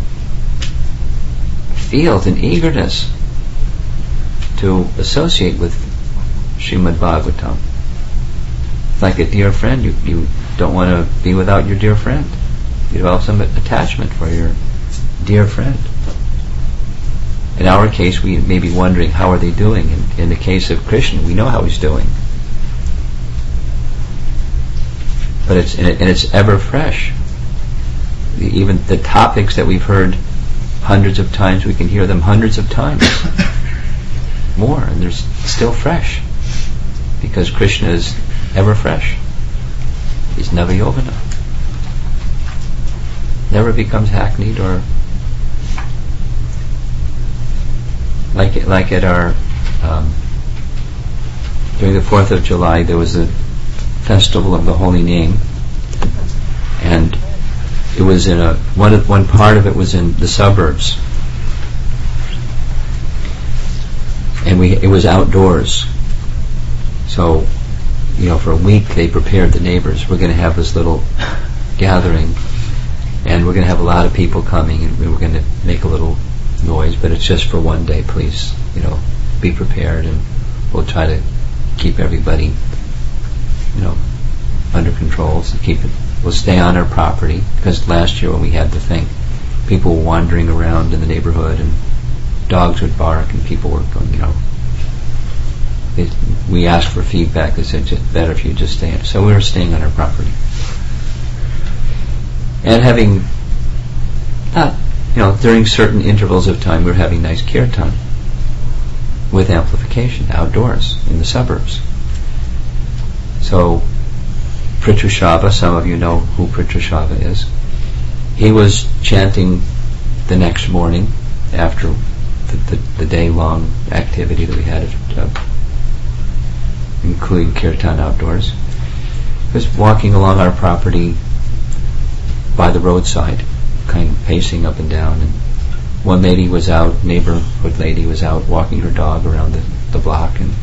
feels an eagerness to associate with Srimad Bhagavatam. It's like a dear friend. You, you don't want to be without your dear friend. You develop some attachment for your dear friend. In our case, we may be wondering, how are they doing? In, in the case of Krishna, we know how he's doing. But it's and, it, and it's ever fresh. Even the topics that we've heard hundreds of times, we can hear them hundreds of times more, and they're still fresh, because Krishna is ever fresh. He's Navayovana. Never becomes hackneyed or like it, like at our um, during the Fourth of July there was a festival of the Holy Name, and it was in a one one part of it was in the suburbs, and we it was outdoors. So, you know, for a week they prepared the neighbors. We're going to have this little gathering, and we're going to have a lot of people coming, and we're going to make a little noise, but it's just for one day. Please, you know, be prepared, and we'll try to keep everybody, you know, under control. So keep it. We'll stay on our property, because last year when we had the thing, people were wandering around in the neighborhood, and dogs would bark, and people were going, you know. It, we asked for feedback. They said, "It's better if you just stay." So we were staying on our property, and having, not, you know, during certain intervals of time, we were having nice kirtan with amplification outdoors in the suburbs. So Prithushava, some of you know who Prithushava is. He was chanting the next morning after the, the, the day-long activity that we had, uh, including kirtan outdoors. He was walking along our property by the roadside, kind of pacing up and down, and one lady was out, neighborhood lady was out walking her dog around the, the block, and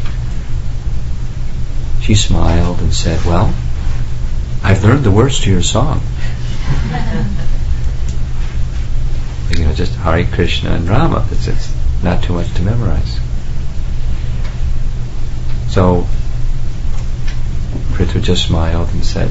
she smiled and said, "Well, I've learned the words to your song." You know, just Hare Krishna and Rama. It's, it's not too much to memorize. So Prithu just smiled and said,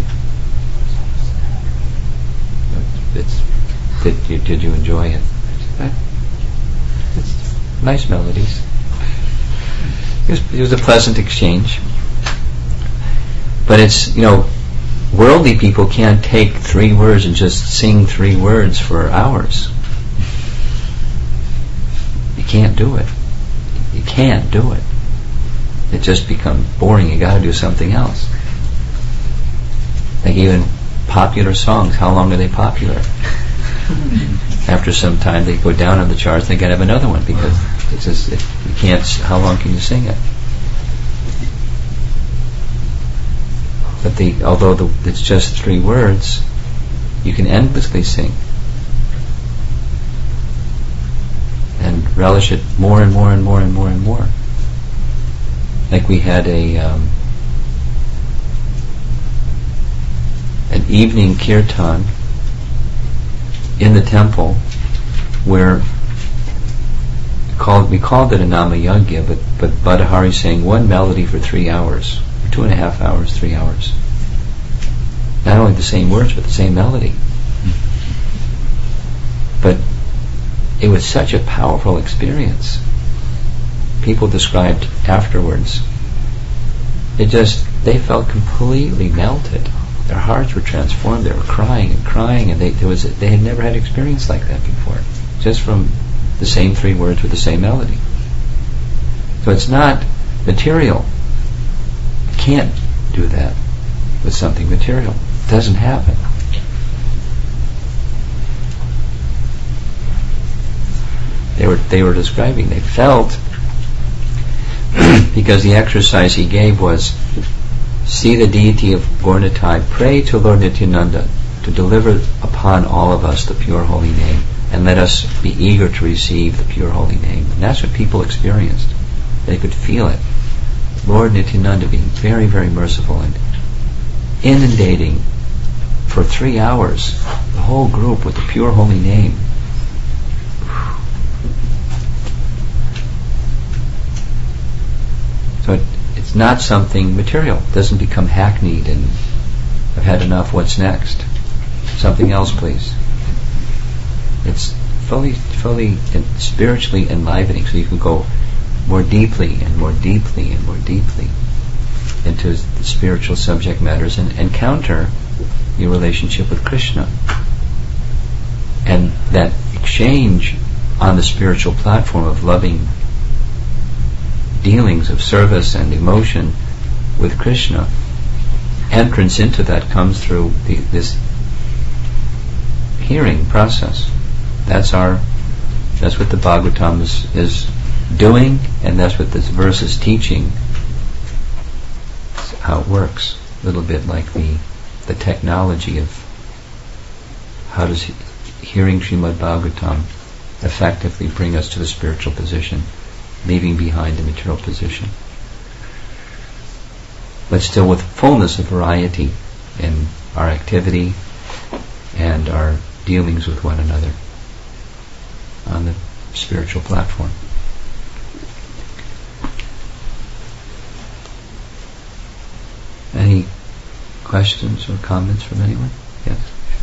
"It's did you did you enjoy it?" I said, "It's nice melodies." It was, it was a pleasant exchange. But it's, you know, worldly people can't take three words and just sing three words for hours. You can't do it. You can't do it. It just becomes boring. You got to do something else. Like even popular songs, how long are they popular? After some time, they go down on the charts. They got to have another one, because it's just it, you can't. How long can you sing it? But the, although the, it's just three words, you can endlessly sing and relish it more and more and more and more and more. Like we had a um, an evening kirtan in the temple where called we called it a Nama Yagya, but but Badahari sang one melody for three hours. Two and a half hours, three hours. Not only the same words, but the same melody. But it was such a powerful experience. People described afterwards, it just, they felt completely melted. Their hearts were transformed. They were crying and crying, and they there was they had never had an experience like that before, just from the same three words with the same melody. So it's not material. Can't do that with something material. It doesn't happen. they were they were describing. They felt, because the exercise he gave was, see the deity of Gaur-Nitai, pray to Lord Nityananda to deliver upon all of us the pure holy name, and let us be eager to receive the pure holy name. And that's what people experienced. They could feel it. Lord Nityananda being very, very merciful and inundating for three hours the whole group with the pure holy name. So it, it's not something material. It doesn't become hackneyed and I've had enough, what's next? Something else, please. It's fully, fully spiritually enlivening, so you can go more deeply and more deeply and more deeply into the spiritual subject matters and encounter your relationship with Krishna. And that exchange on the spiritual platform of loving dealings of service and emotion with Krishna, entrance into that comes through the, this hearing process. That's our, that's what the Bhagavatam is, is doing, and that's what this verse is teaching. That's how it works. A little bit like the the technology of how does he, hearing Srimad Bhagavatam effectively bring us to the spiritual position, leaving behind the material position, but still with fullness of variety in our activity and our dealings with one another on the spiritual platform. Any questions or comments from anyone? Yes.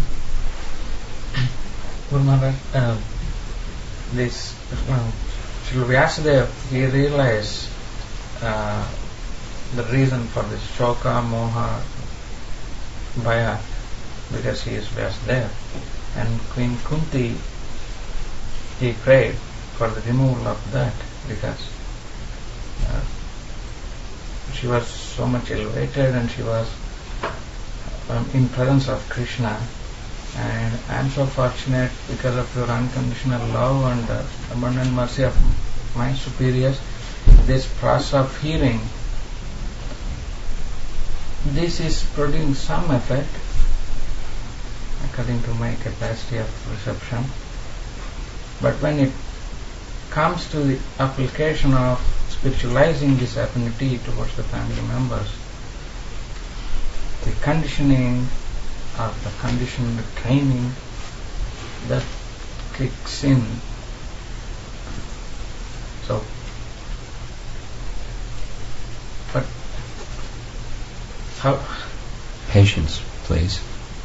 Guru Maharaj, uh, this uh, Srila Vyasadeva, he realized uh, the reason for this shoka, moha, bhaya, because he is Vyasadeva. And Queen Kunti, he prayed for the removal of that because uh, she was so much elevated and she was um, in presence of Krishna. And I am so fortunate because of your unconditional love and uh, abundant mercy of my superiors. This process of hearing, this is producing some effect according to my capacity of reception. But when it comes to the application of spiritualizing this affinity towards the family members, the conditioning or the conditioned training that kicks in. So, but how? Patience, please.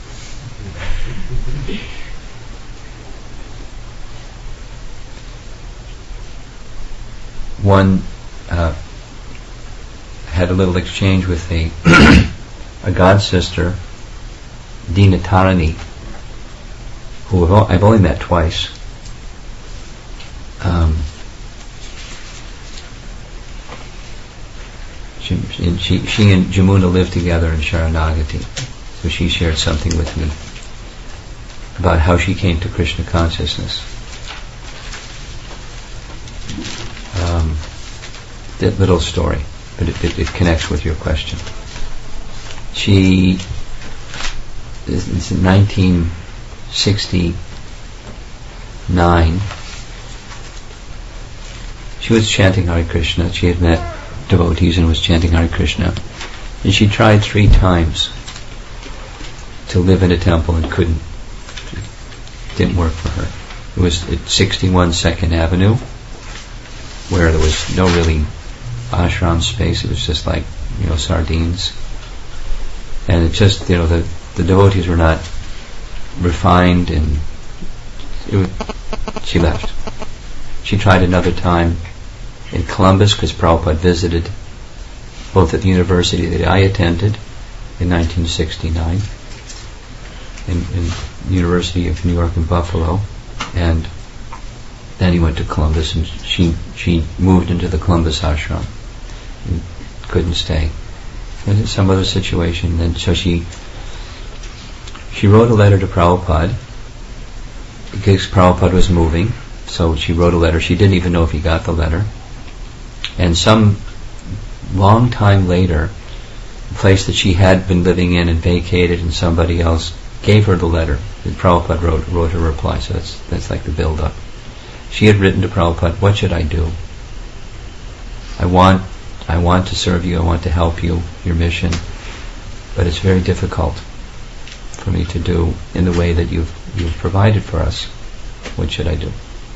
One uh, had a little exchange with a a god sister, Dina Tarani, who I've only met twice. Um, she, and she, she and Jamuna lived together in Sharanagati, so she shared something with me about how she came to Krishna consciousness. Um, that little story, but it, it, it connects with your question. She, it's in nineteen sixty-nine, she was chanting Hare Krishna. She had met devotees and was chanting Hare Krishna. And she tried three times to live in a temple and couldn't. It didn't work for her. It was at sixty-one Second Avenue, where there was no really ashram space. It was just like, you know, sardines. And it just, you know, the, the devotees were not refined, and it would, she left. She tried another time in Columbus, because Prabhupada visited both at the university that I attended in nineteen sixty-nine, in, in University of New York in Buffalo, and then he went to Columbus, and she she moved into the Columbus ashram and couldn't stay. And in some other situation, and so she she wrote a letter to Prabhupada because Prabhupada was moving, so she wrote a letter. She didn't even know if he got the letter. And some long time later, the place that she had been living in and vacated, and somebody else gave her the letter. And Prabhupada wrote, wrote her reply, so that's, that's like the build-up. She had written to Prabhupada, what should I do? I want, I want to serve you, I want to help you, your mission, but it's very difficult for me to do in the way that you've, you've provided for us. What should I do?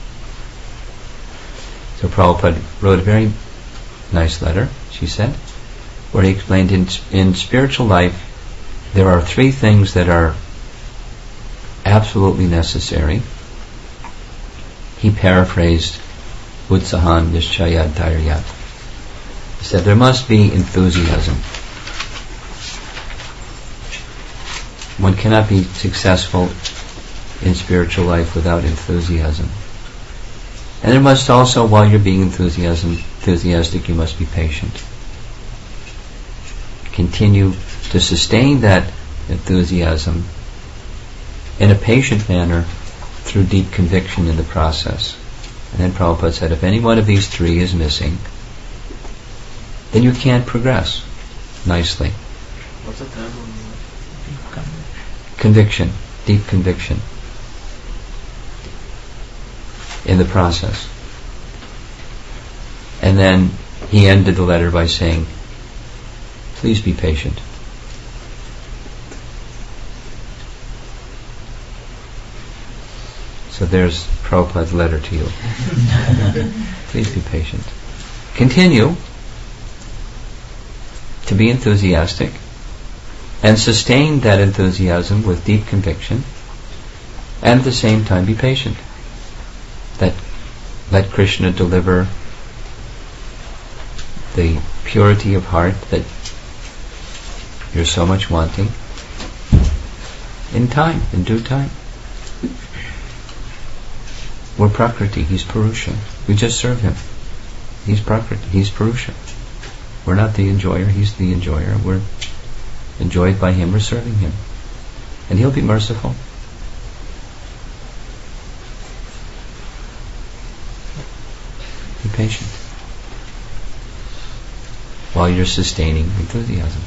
So Prabhupada wrote a very nice letter, she said, where he explained in, in spiritual life there are three things that are absolutely necessary. He paraphrased Utsahan Nishchayat Dhairyat. He said there must be enthusiasm. One cannot be successful in spiritual life without enthusiasm. And there must also, while you're being enthusiasm, enthusiastic, you must be patient. Continue to sustain that enthusiasm in a patient manner through deep conviction in the process. And then Prabhupada said, if any one of these three is missing, then you can't progress nicely. What's the third one? Conviction, deep conviction in the process. And then he ended the letter by saying, please be patient. So there's Prabhupada's letter to you. Please be patient. Continue to be enthusiastic and sustain that enthusiasm with deep conviction, and at the same time be patient. That let Krishna deliver the purity of heart that you're so much wanting in time, in due time. We're Prakriti, he's Purusha. We just serve him. He's Prakriti, he's Purusha. We're not the enjoyer, he's the enjoyer. We're enjoyed by him, we're serving him. And he'll be merciful. Be patient while you're sustaining enthusiasm.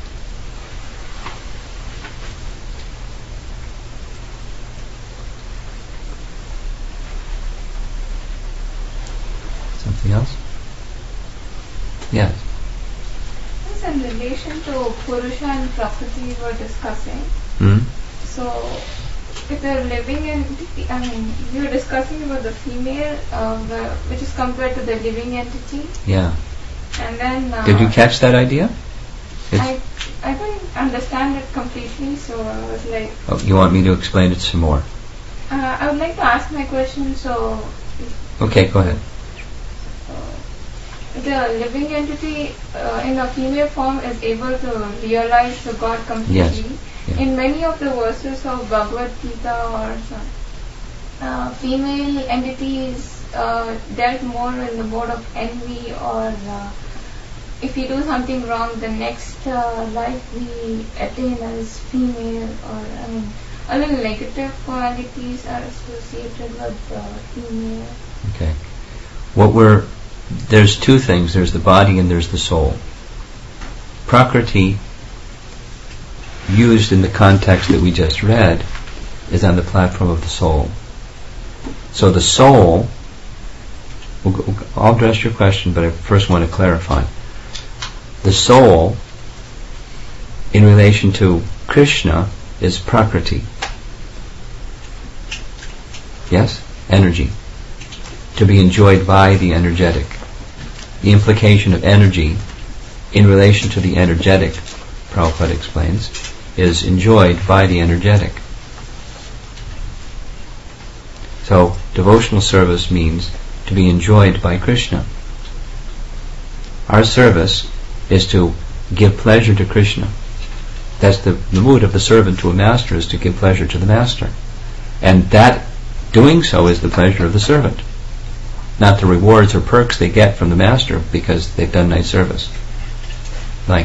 Something else? Yes. Yes, in relation to Purusha and Prakriti we were discussing. Hmm? So, if the living entity, I mean, we were discussing about the female, uh, the, which is compared to the living entity. Yeah. And then... Uh, Did you catch that idea? It's I, I couldn't understand it completely, so I was like... oh, you want me to explain it some more? Uh, I would like to ask my question, so... Okay, go ahead. The living entity uh, in a female form is able to realize the God completely. Yes. Yeah. In many of the verses of Bhagavad Gita or some, uh, female entities uh, dealt more in the mode of envy, or uh, if we do something wrong, the next uh, life we attain as female, or I mean, a little negative qualities are associated with uh, female. Okay. What we're There's two things. There's the body and there's the soul. Prakriti, used in the context that we just read, is on the platform of the soul. So the soul, I'll address your question, but I first want to clarify. The soul, in relation to Krishna, is Prakriti. Yes? Energy. To be enjoyed by the energetic. The implication of energy in relation to the energetic, Prabhupada explains, is enjoyed by the energetic. So, devotional service means to be enjoyed by Krishna. Our service is to give pleasure to Krishna. That's the, the mood of the servant to a master, is to give pleasure to the master. And that, doing so, is the pleasure of the servant. Not the rewards or perks they get from the master because they've done nice service. Like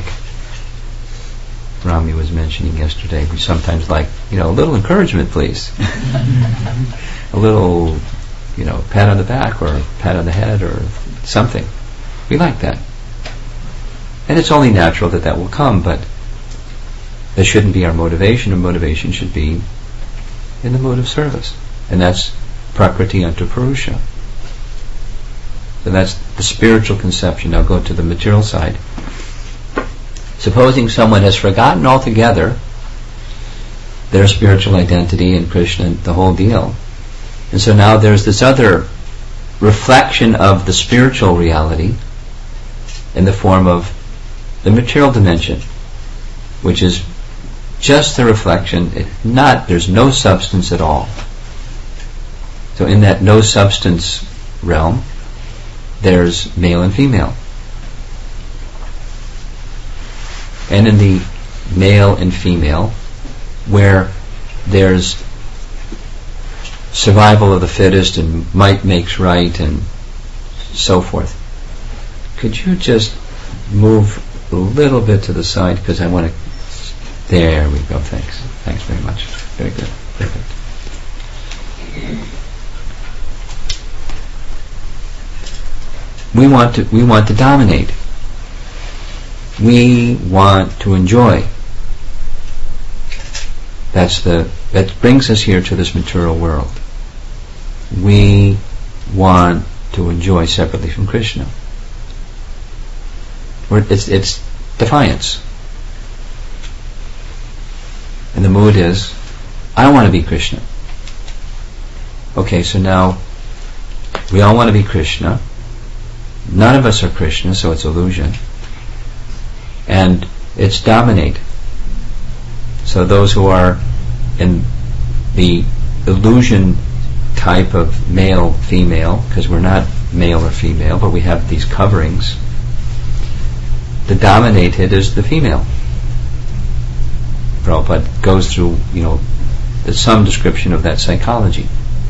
Rami was mentioning yesterday, we sometimes like, you know, a little encouragement, please. A little you know, pat on the back or pat on the head or something. We like that. And it's only natural that that will come, but that shouldn't be our motivation. Our motivation should be in the mood of service. And that's Prakriti unto Purusha. So that's the spiritual conception. Now go to the material side. Supposing someone has forgotten altogether their spiritual identity in Krishna, the whole deal. And so now there's this other reflection of the spiritual reality in the form of the material dimension, which is just the reflection. It not there's no substance at all. So in that no substance realm, there's male and female. And in the male and female, where there's survival of the fittest and might makes right and so forth. Could you just move a little bit to the side, because I want to... There we go, thanks. Thanks very much. Very good. Perfect. We want to we want to dominate. We want to enjoy. That's the that brings us here to this material world. We want to enjoy separately from Krishna. We're, it's it's defiance. And the mood is, I want to be Krishna. Okay, so now we all want to be Krishna. None of us are Krishna, so it's illusion. And it's dominate. So those who are in the illusion type of male, female, because we're not male or female, but we have these coverings, the dominated is the female. Prabhupada goes through, you know, some description of that psychology.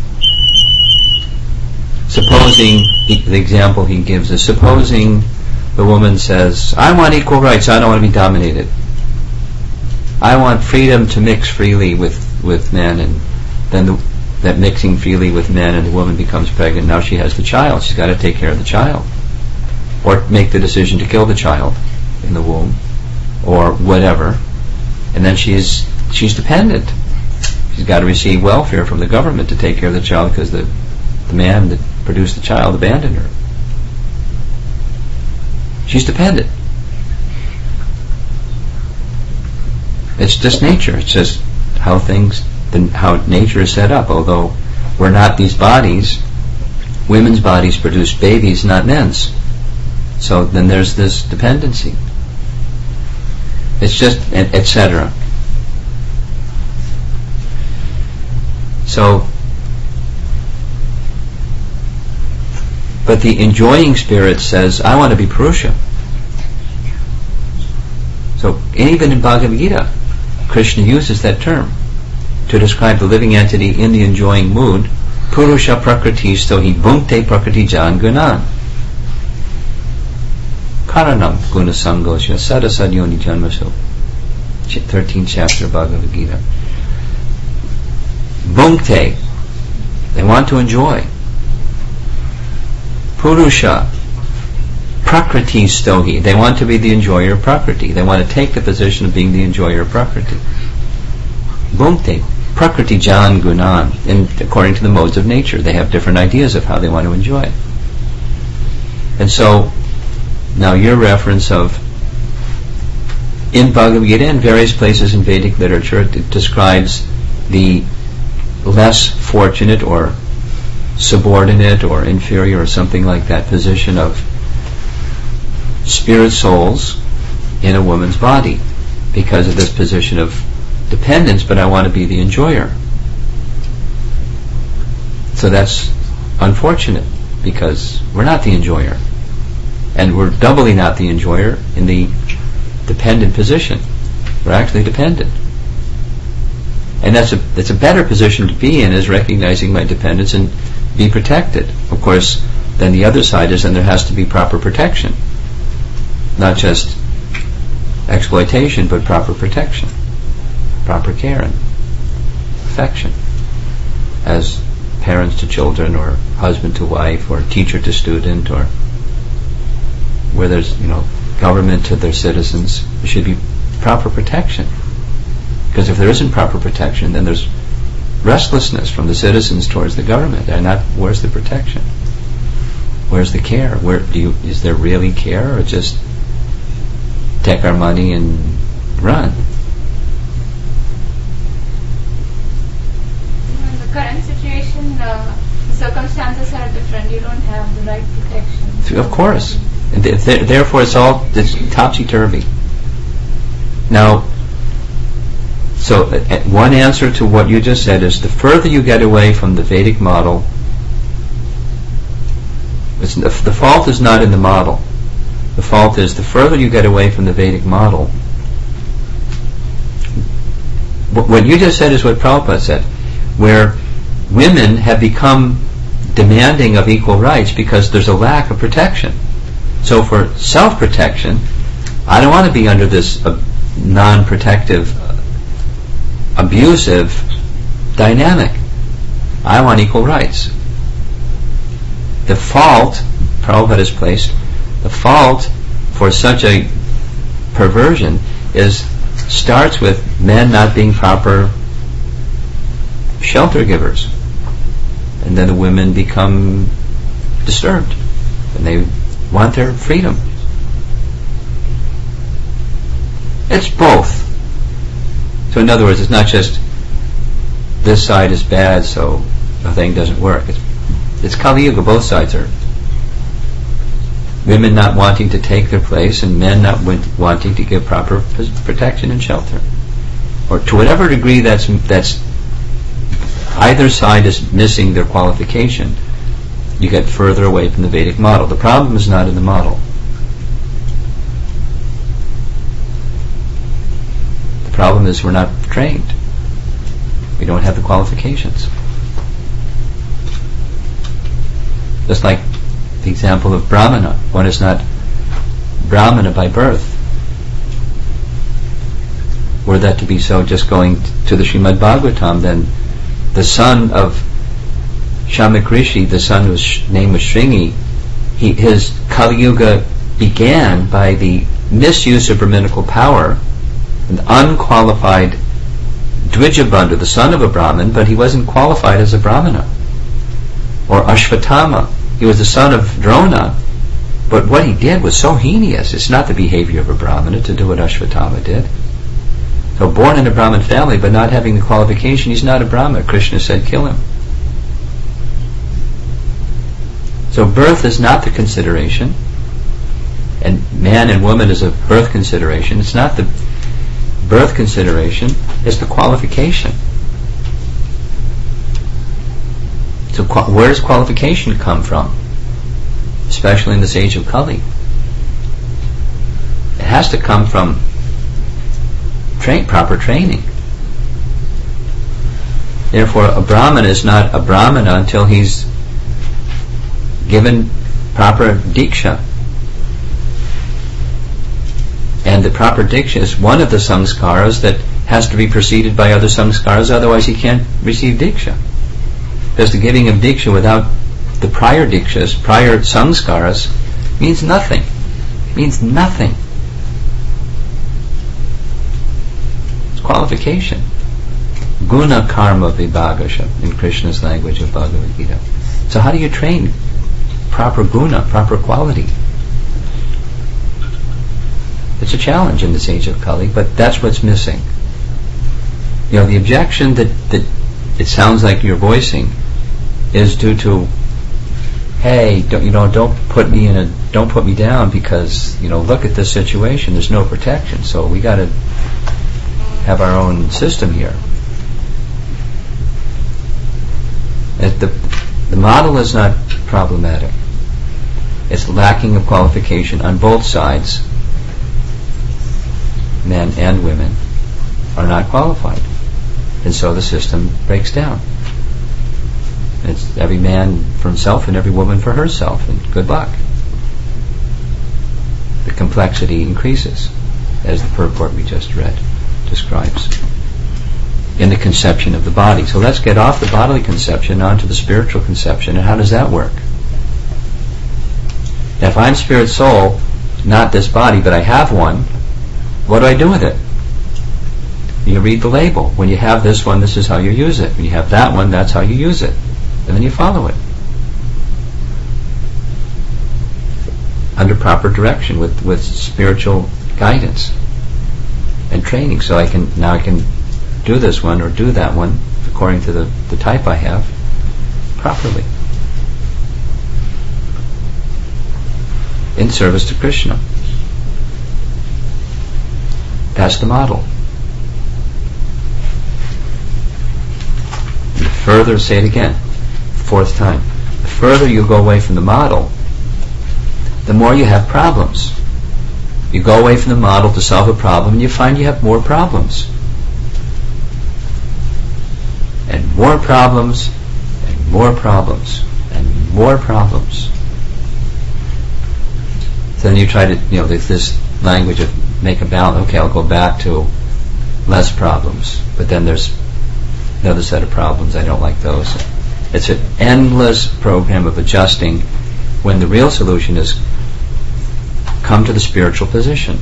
Supposing, he, the example he gives is, supposing the woman says, I want equal rights, I don't want to be dominated. I want freedom to mix freely with, with men, and then the, that mixing freely with men and the woman becomes pregnant. Now she has the child, she's got to take care of the child. Or make the decision to kill the child in the womb, or whatever. And then she's she's dependent. She's got to receive welfare from the government to take care of the child because the, the man that produced the child abandoned her. She's dependent. It's just nature. It's just how things, how nature is set up. Although we're not these bodies, women's bodies produce babies, not men's. So then there's this dependency. It's just, et cetera. So, but the enjoying spirit says, I want to be Purusha. So, even in Bhagavad Gita, Krishna uses that term to describe the living entity in the enjoying mood. Purusha prakriti stohi bhunkte prakriti jan gunan. Karanam guna sangosya sadasadyoni janmaso. thirteenth chapter of Bhagavad Gita. Bhunkte, they want to enjoy. Purusha, prakriti stohi, they want to be the enjoyer of prakriti. They want to take the position of being the enjoyer of prakriti. Bhunkte, prakriti jan gunan, and according to the modes of nature, they have different ideas of how they want to enjoy. And so, now your reference of, in Bhagavad Gita and various places in Vedic literature, it describes the less fortunate or subordinate or inferior or something like that position of spirit souls in a woman's body because of this position of dependence, but I want to be the enjoyer. So that's unfortunate because we're not the enjoyer. And we're doubly not the enjoyer in the dependent position. We're actually dependent. And that's a that's a better position to be in, is recognizing my dependence and be protected. Of course, then the other side is then there has to be proper protection. Not just exploitation, but proper protection. Proper care and affection. As parents to children, or husband to wife, or teacher to student, or where there's, you know, government to their citizens. There should be proper protection. Because if there isn't proper protection, then there's restlessness from the citizens towards the government. And not, where's the protection? Where's the care? Where do you? Is there really care, or just take our money and run? In the current situation, uh, circumstances are different. You don't have the right protection. Of course. And th- th- therefore, it's all it's topsy-turvy. Now, so uh, one answer to what you just said is, the further you get away from the Vedic model, it's, the, the fault is not in the model. The fault is, the further you get away from the Vedic model, what, what you just said is what Prabhupada said, where women have become demanding of equal rights because there's a lack of protection. So for self-protection, I don't want to be under this uh, non-protective, uh, abusive dynamic. I want equal rights. The fault, Prabhupada has placed, the fault for such a perversion is starts with men not being proper shelter givers. And then the women become disturbed. And they want their freedom. It's both. So in other words, it's not just this side is bad, so the thing doesn't work. It's, it's Kali Yuga. Both sides are. Women not wanting to take their place, and men not w- wanting to give proper p- protection and shelter. Or to whatever degree that's that's either side is missing their qualification, you get further away from the Vedic model. The problem is not in the model. The problem is we're not trained. We don't have the qualifications. Just like the example of Brahmana. One is not Brahmana by birth. Were that to be so, just going to the Srimad Bhagavatam, then the son of Shamak Rishi, the son whose name was Shringi, he, his Kali Yuga began by the misuse of Brahminical power. An unqualified Dvijabandhu, the son of a Brahmin, but he wasn't qualified as a Brahmana. Or Ashvatthama, he was the son of Drona, but what he did was so heinous. It's not the behavior of a Brahmana to do what Ashvatthama did. So born in a Brahmin family, but not having the qualification, he's not a Brahmana. Krishna said, kill him. So birth is not the consideration, and man and woman is a birth consideration. It's not the birth consideration, it's the qualification. So qu- where does qualification come from? Especially in this age of Kali. It has to come from train, proper training. Therefore, a Brahmana is not a Brahmana until he's given proper diksha. And the proper diksha is one of the samskaras that has to be preceded by other samskaras, otherwise he can't receive diksha. Because the giving of diksha without the prior dikshas, prior samskaras, means nothing. It means nothing. It's qualification. Guna karma vibhagasha, in Krishna's language of Bhagavad Gita. So how do you train proper guna, proper quality? It's a challenge in this age of Kali, but that's what's missing. You know, the objection that, that it sounds like you're voicing is due to, hey, don't, you know, don't put me in a, don't put me down because, you know, look at this situation. There's no protection, so we got to have our own system here. It, the the model is not problematic. It's lacking of qualification on both sides. Men and women are not qualified, and so the system breaks down. It's every man for himself and every woman for herself, and good luck. The complexity increases, as the purport we just read describes. in the conception of the body. So let's get off the bodily conception onto the spiritual conception. And how does that work? If I'm spirit soul, not this body, but I have one, what do I do with it? You read the label. When you have this one, this is how you use it. When you have that one, that's how you use it. And then you follow it. Under proper direction, with, with spiritual guidance and training. So I can now I can do this one or do that one according to the, the type I have properly. In service to Krishna. That's the model. The further, say it again, fourth time, the further you go away from the model, the more you have problems. You go away from the model to solve a problem and you find you have more problems. And more problems, and more problems, and more problems. So then you try to, you know, there's this language of make a balance. Okay, I'll go back to less problems. But then there's another set of problems. I don't like those. It's an endless program of adjusting when the real solution is come to the spiritual position.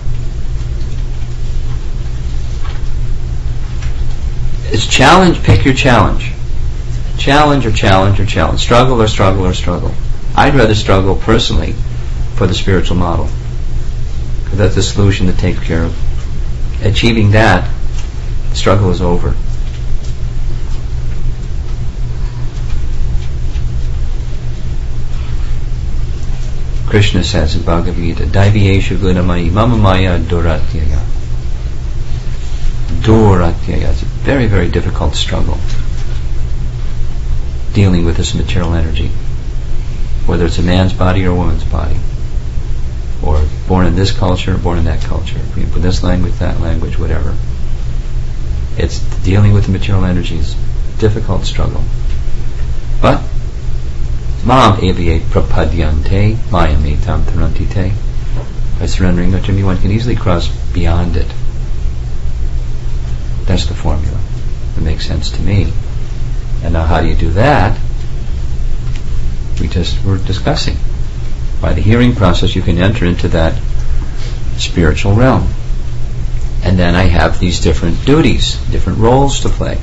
It's challenge, pick your challenge. Challenge or challenge or challenge. Struggle or struggle or struggle. I'd rather struggle personally for the spiritual model. Because that's the solution that takes care of. Achieving that, the struggle is over. Krishna says in Bhagavad Gita, Daiviyeshu gunamai mama maya duratyaya. Duratyaya. It's a very, very difficult struggle. Dealing with this material energy. Whether it's a man's body or a woman's body. Or born in this culture, born in that culture. With this language, that language, whatever. It's dealing with the material energy is a difficult struggle. But Mam aviate prapadyante, mayam etam tarantite. By surrendering to me, one can easily cross beyond it. That's the formula. That makes sense to me. And now how do you do that? We just were discussing. By the hearing process you can enter into that spiritual realm. And then I have these different duties, different roles to play.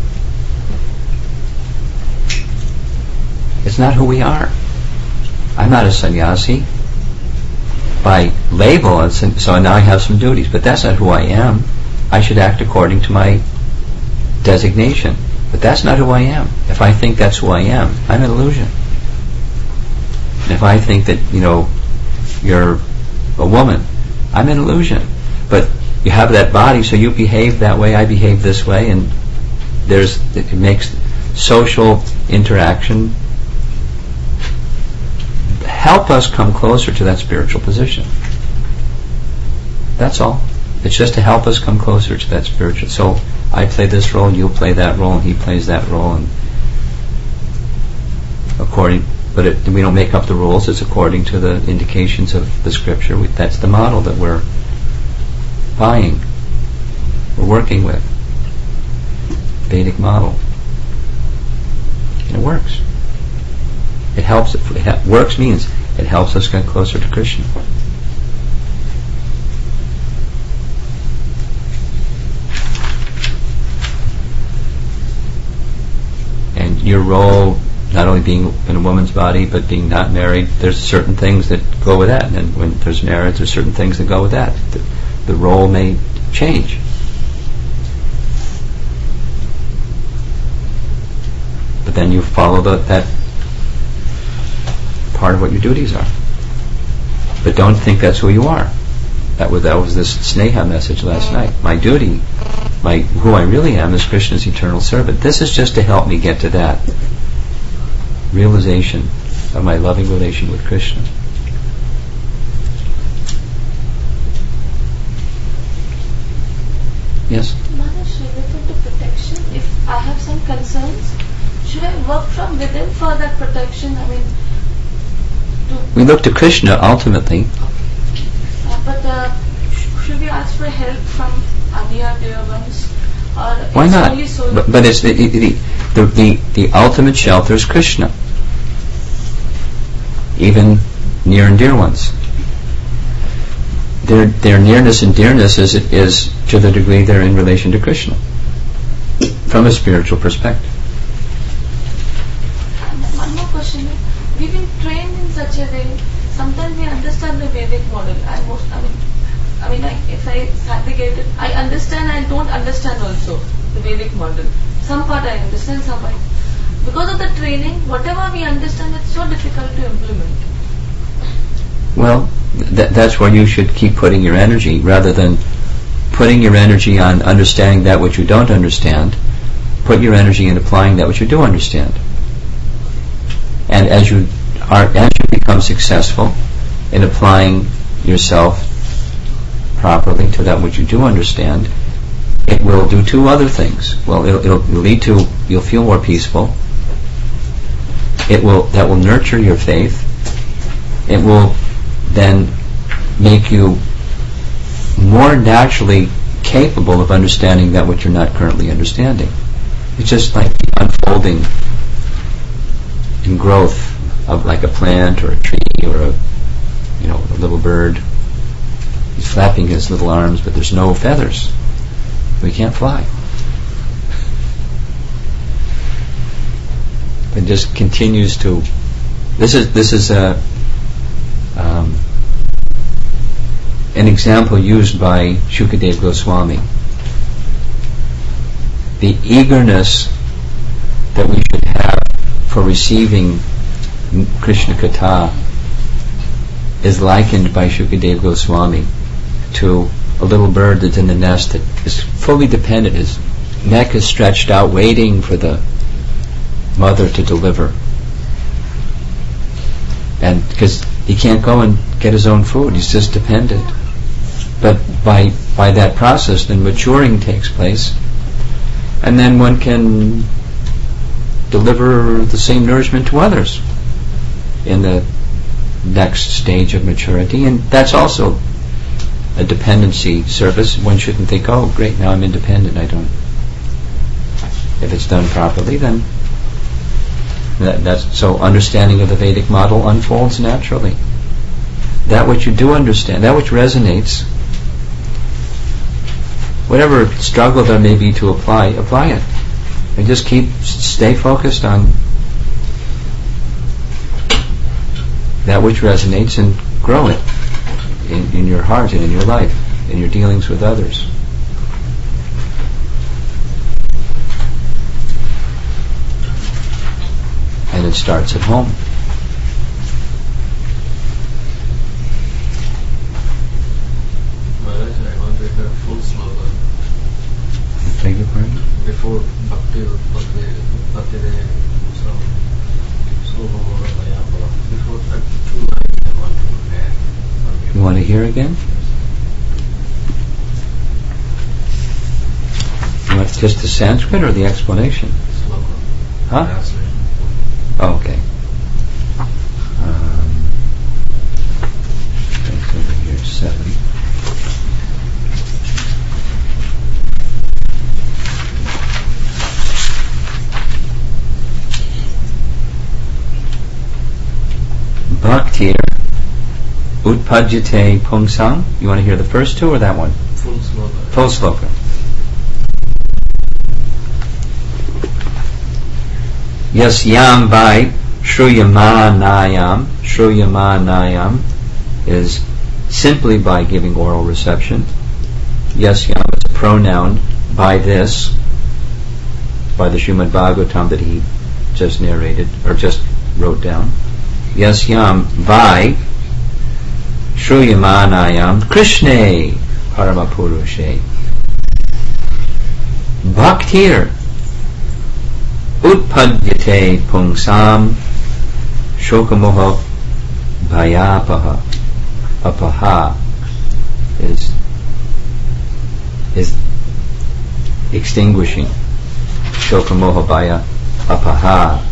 It's not who we are. I'm not a sannyasi. By label, so now I have some duties, but that's not who I am. I should act according to my designation. But that's not who I am. If I think that's who I am, I'm an illusion. And if I think that, you know, you're a woman, I'm an illusion. But you have that body, so you behave that way, I behave this way, and there's it makes social interaction help us come closer to that spiritual position. That's all. It's just to help us come closer to that spiritual. So I play this role, you play that role, and he plays that role, and according. But it, we don't make up the rules. It's according to the indications of the scripture. We, that's the model that we're buying, we're working with. Vedic model. And it works. It helps. It ha- works means it helps us get closer to Krishna. And your role, not only being in a woman's body, but being not married, there's certain things that go with that. And then when there's marriage, there's certain things that go with that. The, the role may change. But then you follow the, that part of what your duties are. But don't think that's who you are. That was that was this Sneha message last night. My duty, my who I really am is Krishna's eternal servant. This is just to help me get to that realization of my loving relation with Krishna. Yes? Maharaj, related to protection, if I have some concerns, should I work from within for that protection? I mean, to we look to Krishna ultimately. Uh, but uh, sh- should we ask for help from Adiya dear ones? Or Why it's not? only solo? But, but it's the the, the the the ultimate shelter is Krishna. Even near and dear ones. Their their nearness and dearness is is to the degree they're in relation to Krishna, from a spiritual perspective. And one more question. We've been trained in such a way. Sometimes we understand the Vedic model. I most, I mean, I mean, like if I segregate it, I understand. I don't understand also the Vedic model. Some part I understand, some part. Because of the training, whatever we understand, it's so difficult to implement. Well, th- that's where you should keep putting your energy, rather than putting your energy on understanding that which you don't understand. Put your energy in applying that which you do understand. And as you are, as you become successful in applying yourself properly to that which you do understand, it will do two other things. Well, it'll, it'll lead to, you'll feel more peaceful. It will, that will nurture your faith. It will then make you more naturally capable of understanding that which you're not currently understanding. It's just like the unfolding and growth of like a plant or a tree or a, you know, a little bird. He's flapping his little arms, but there's no feathers. We can't fly. It just continues to. This is this is a um, an example used by Shukadeva Goswami. The eagerness that we should have for receiving Krishna Katha is likened by Shukadeva Goswami to a little bird that's in the nest that is fully dependent. His neck is stretched out, waiting for the mother to deliver. And because he can't go and get his own food, he's just dependent. But by by that process, then maturing takes place, and then one can deliver the same nourishment to others in the next stage of maturity. And that's also a dependency service. One shouldn't think, oh great, now I'm independent, I don't. If it's done properly, then that, that's so understanding of the Vedic model unfolds naturally. That which you do understand, that which resonates, whatever struggle there may be to apply, apply it. And just keep, stay focused on that which resonates and grow it in, in your heart and in your life, in your dealings with others. And it starts at home. Maharaj, I want to hear full slogan. Beg your pardon? Before Bhakti Bhakti Bhakti some slogan before that two lines I want to add. You want to hear again? You want just the Sanskrit or the explanation? Slogan. Huh? Translation. Oh, okay. Um, it's over here, seven. Bhaktir Utpajyate Pungsam. You want to hear the first two or that one? Full slogan. Full sloka. Yasyam by Shruyamanayam. Shruyamanayam is simply by giving oral reception. Yasyam is a pronoun by this, by the Srimad Bhagavatam that he just narrated, or just wrote down. Yasyam by Shruyamanayam Krishne Paramapurushe. Bhaktir Utpadyate Pungsam Shokamoha Bhayapaha. Apaha is is extinguishing. Shokamoha Bhaya Apaha.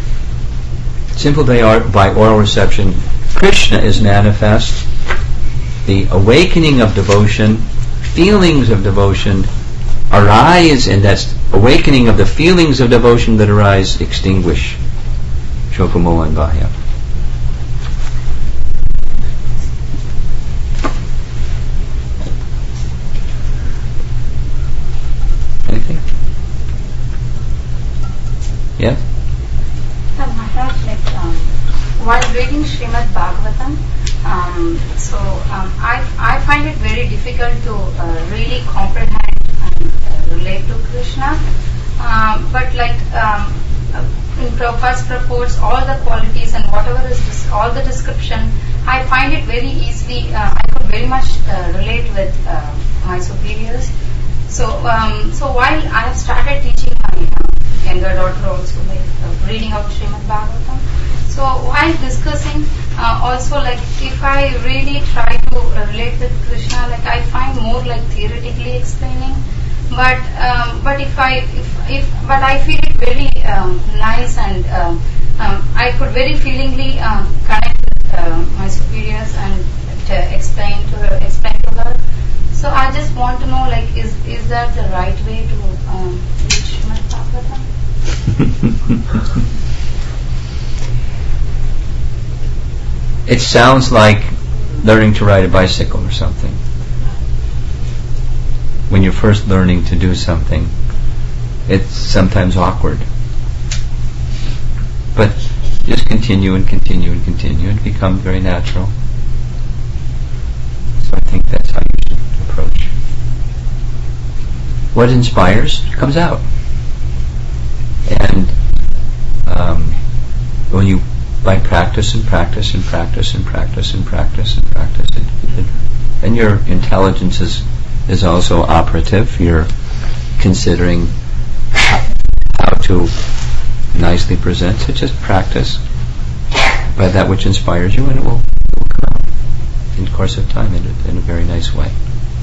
Simple by, or, by oral reception, Krishna is manifest the awakening of devotion, feelings of devotion arise, and that's awakening of the feelings of devotion that arise extinguish Shoka, Moha, and Bhaya. Anything? Yes? So Maharaj, like, um, while reading Srimad Bhagavatam, um, so um, I, I find it very difficult to uh, really comprehend and uh, relate to Krishna. Um, but like um, in Prabhupada's purports, all the qualities and whatever is this, all the description, I find it very easily, uh, I could very much uh, relate with uh, my superiors. So, um, so while I have started teaching my uh, younger daughter also, like uh, reading out Srimad Bhagavatam, so while discussing, uh, also like if I really try to uh, relate with Krishna, like I find more like theoretically explaining. But um, but if I if, if but I feel it very um, nice, and um, um, I could very feelingly um, connect with uh, my superiors and to explain to her, explain to her. So I just want to know, like, is is that the right way to um, reach Srimad Bhagavatam? It sounds like learning to ride a bicycle or something. When you're first learning to do something, it's sometimes awkward. But just continue and continue and continue, and it becomes very natural. So I think that's how you should approach. What inspires comes out. And um, when you, by practice and practice and practice and practice and practice and practice, and, and, and your intelligence is is also operative. You're considering how to nicely present. So just practice by that which inspires you, and it will, it will come out in the course of time in a, in a very nice way.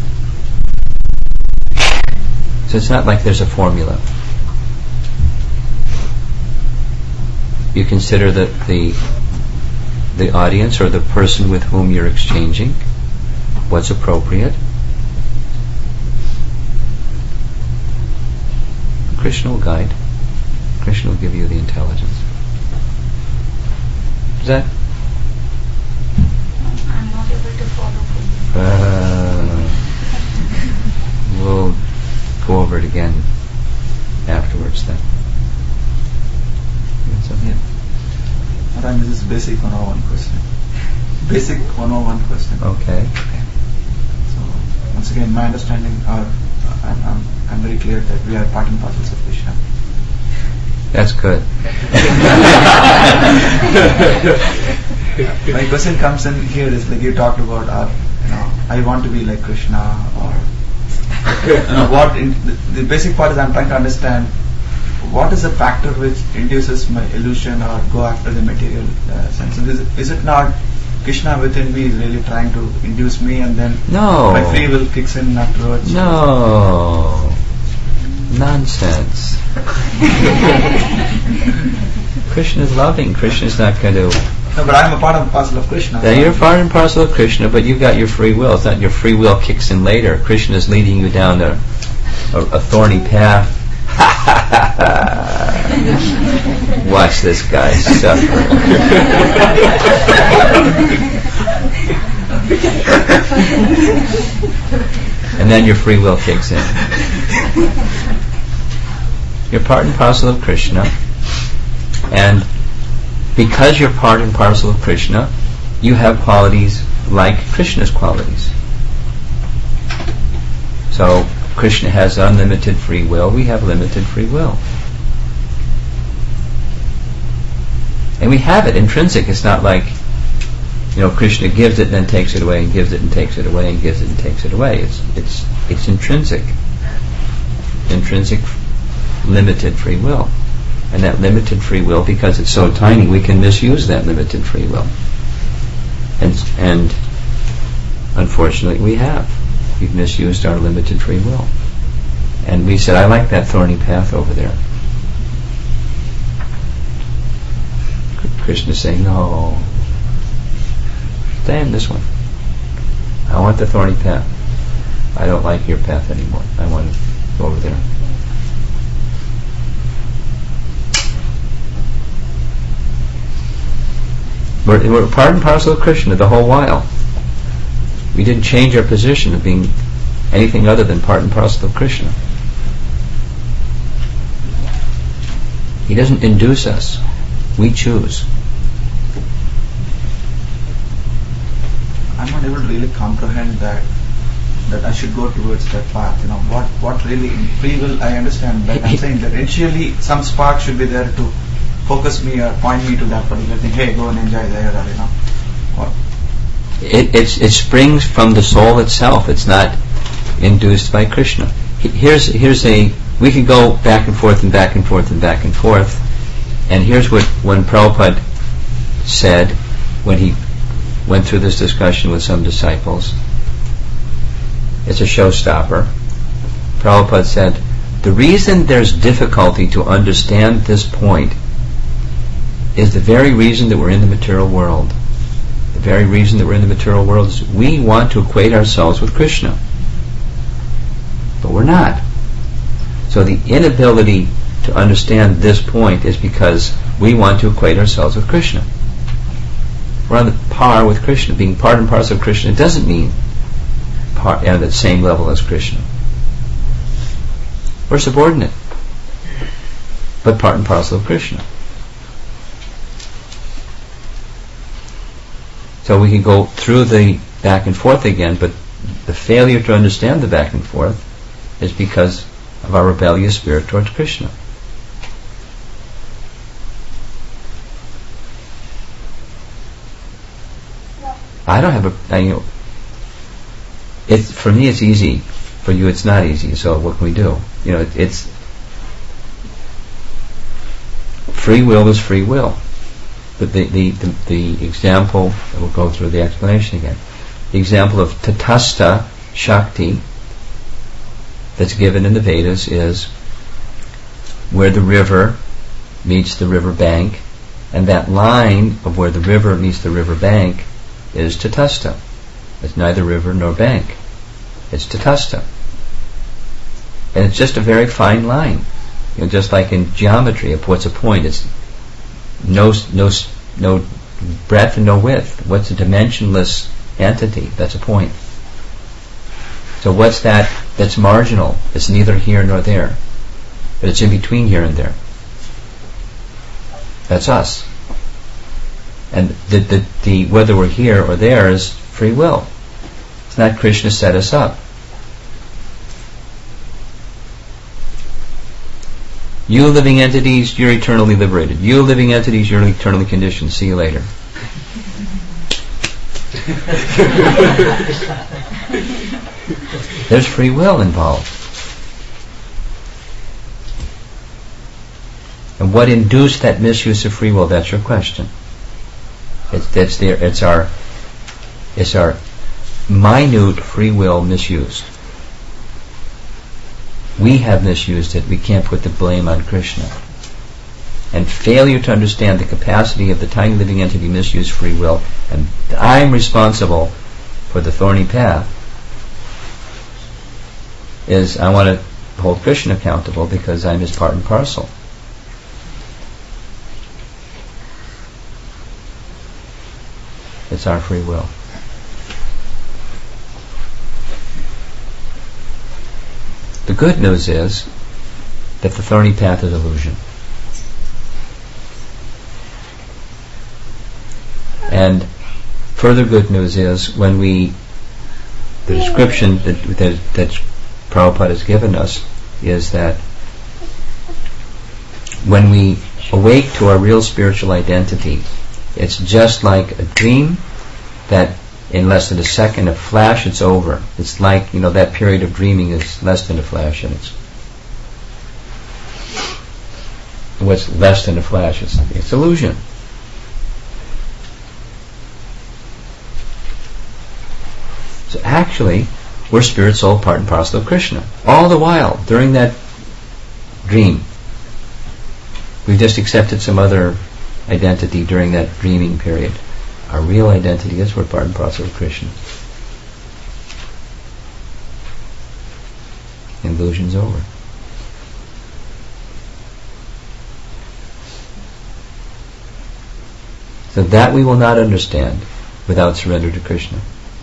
So it's not like there's a formula. You consider that the the audience or the person with whom you're exchanging, what's appropriate. Krishna will guide. Krishna will give you the intelligence. Is that? I'm not able to follow. Uh, we'll go over it again afterwards then. Yeah. Maharaj, this is basic one oh one question. Basic one oh one question. Okay. Okay. So once again, my understanding, or I'm, I'm, I'm very clear that we are part and parcels of Krishna. That's good. My question comes in here is like you talked about, our, you know, I want to be like Krishna, or you know, what in, the, the basic part is I'm trying to understand what is the factor which induces my illusion or go after the material uh, sense. So is, is it not Krishna within me is really trying to induce me, and then No. my free will kicks in afterwards? No. Nonsense. Krishna is loving. Krishna is not going to... No, but I'm a part and parcel of Krishna. Now you're part and parcel of Krishna, but you've got your free will. It's not your free will kicks in later. Krishna is leading you down a, a, a thorny path. Watch this guy suffer. And then your free will kicks in. You're part and parcel of Krishna, and because you're part and parcel of Krishna, you have qualities like Krishna's qualities. So Krishna has unlimited free will, we have limited free will. And we have it intrinsic. It's not like, you know, Krishna gives it and then takes it away, and gives it and takes it away, and gives it and takes it away. It's it's it's intrinsic. Intrinsic limited free will. And that limited free will, because it's so tiny, we can misuse that limited free will. And and unfortunately we have. We've misused our limited free will. And we said, I like that thorny path over there. Krishna is saying, no, stay in this one. I want the thorny path. I don't like your path anymore. I want to go over there. We're, we're part and parcel of Krishna the whole while. We didn't change our position of being anything other than part and parcel of Krishna. He doesn't induce us. We choose. I'm not able to really comprehend that that I should go towards that path. You know, what what really in free will, I understand that. I'm saying that initially some spark should be there to focus me or point me to that particular thing. Hey, go and enjoy there, you know. What? It, it's, it springs from the soul itself. It's not induced by Krishna. Here's here's a we could go back and forth and back and forth and back and forth. And here's what when Prabhupada said when he went through this discussion with some disciples. It's a showstopper. Prabhupada said, the reason there's difficulty to understand this point is the very reason that we're in the material world. The very reason that we're in the material world is we want to equate ourselves with Krishna. But we're not. So the inability to understand this point is because we want to equate ourselves with Krishna. We're on the par with Krishna. Being part and parcel of Krishna doesn't mean part, at the same level as Krishna. We're subordinate, but part and parcel of Krishna. So we can go through the back and forth again, but the failure to understand the back and forth is because of our rebellious spirit towards Krishna. I don't have a, I, you know, it's, for me it's easy, for you it's not easy, so what can we do? You know, it, it's, free will is free will. But the, the, the, the example, we'll go through the explanation again, the example of Tatastha Shakti that's given in the Vedas is where the river meets the river bank, and that line of where the river meets the river bank is Tatastha. It's neither river nor bank. It's Tatastha. And it's just a very fine line. You know, just like in geometry, of what's a point? It's no no no breadth and no width. What's a dimensionless entity? That's a point. So what's that that's marginal? It's neither here nor there. But it's in between here and there. That's us. And the, the, the whether we're here or there is free will. It's not Krishna set us up. You living entities, you're eternally liberated. You living entities, you're eternally conditioned. See you later. There's free will involved. And what induced that misuse of free will? That's your question. It's that's there. It's our it's our minute free will misused. We have misused it. We can't put the blame on Krishna. And failure to understand the capacity of the tiny living entity misuse free will, and I'm responsible for the thorny path, is I want to hold Krishna accountable because I'm his part and parcel. It's our free will. The good news is that the thorny path is illusion. And further good news is when we, the description that, that, that Prabhupada has given us is that when we awake to our real spiritual identity, it's just like a dream that in less than a second, a flash, it's over. It's like, you know, that period of dreaming is less than a flash, and it's what's less than a flash? It's, it's illusion. So actually, we're spirit, soul, part and parcel of Krishna. All the while, during that dream, we've just accepted some other identity during that dreaming period. Our real identity is we're part and parcel of Krishna. illusion's over. So that we will not understand without surrender to Krishna.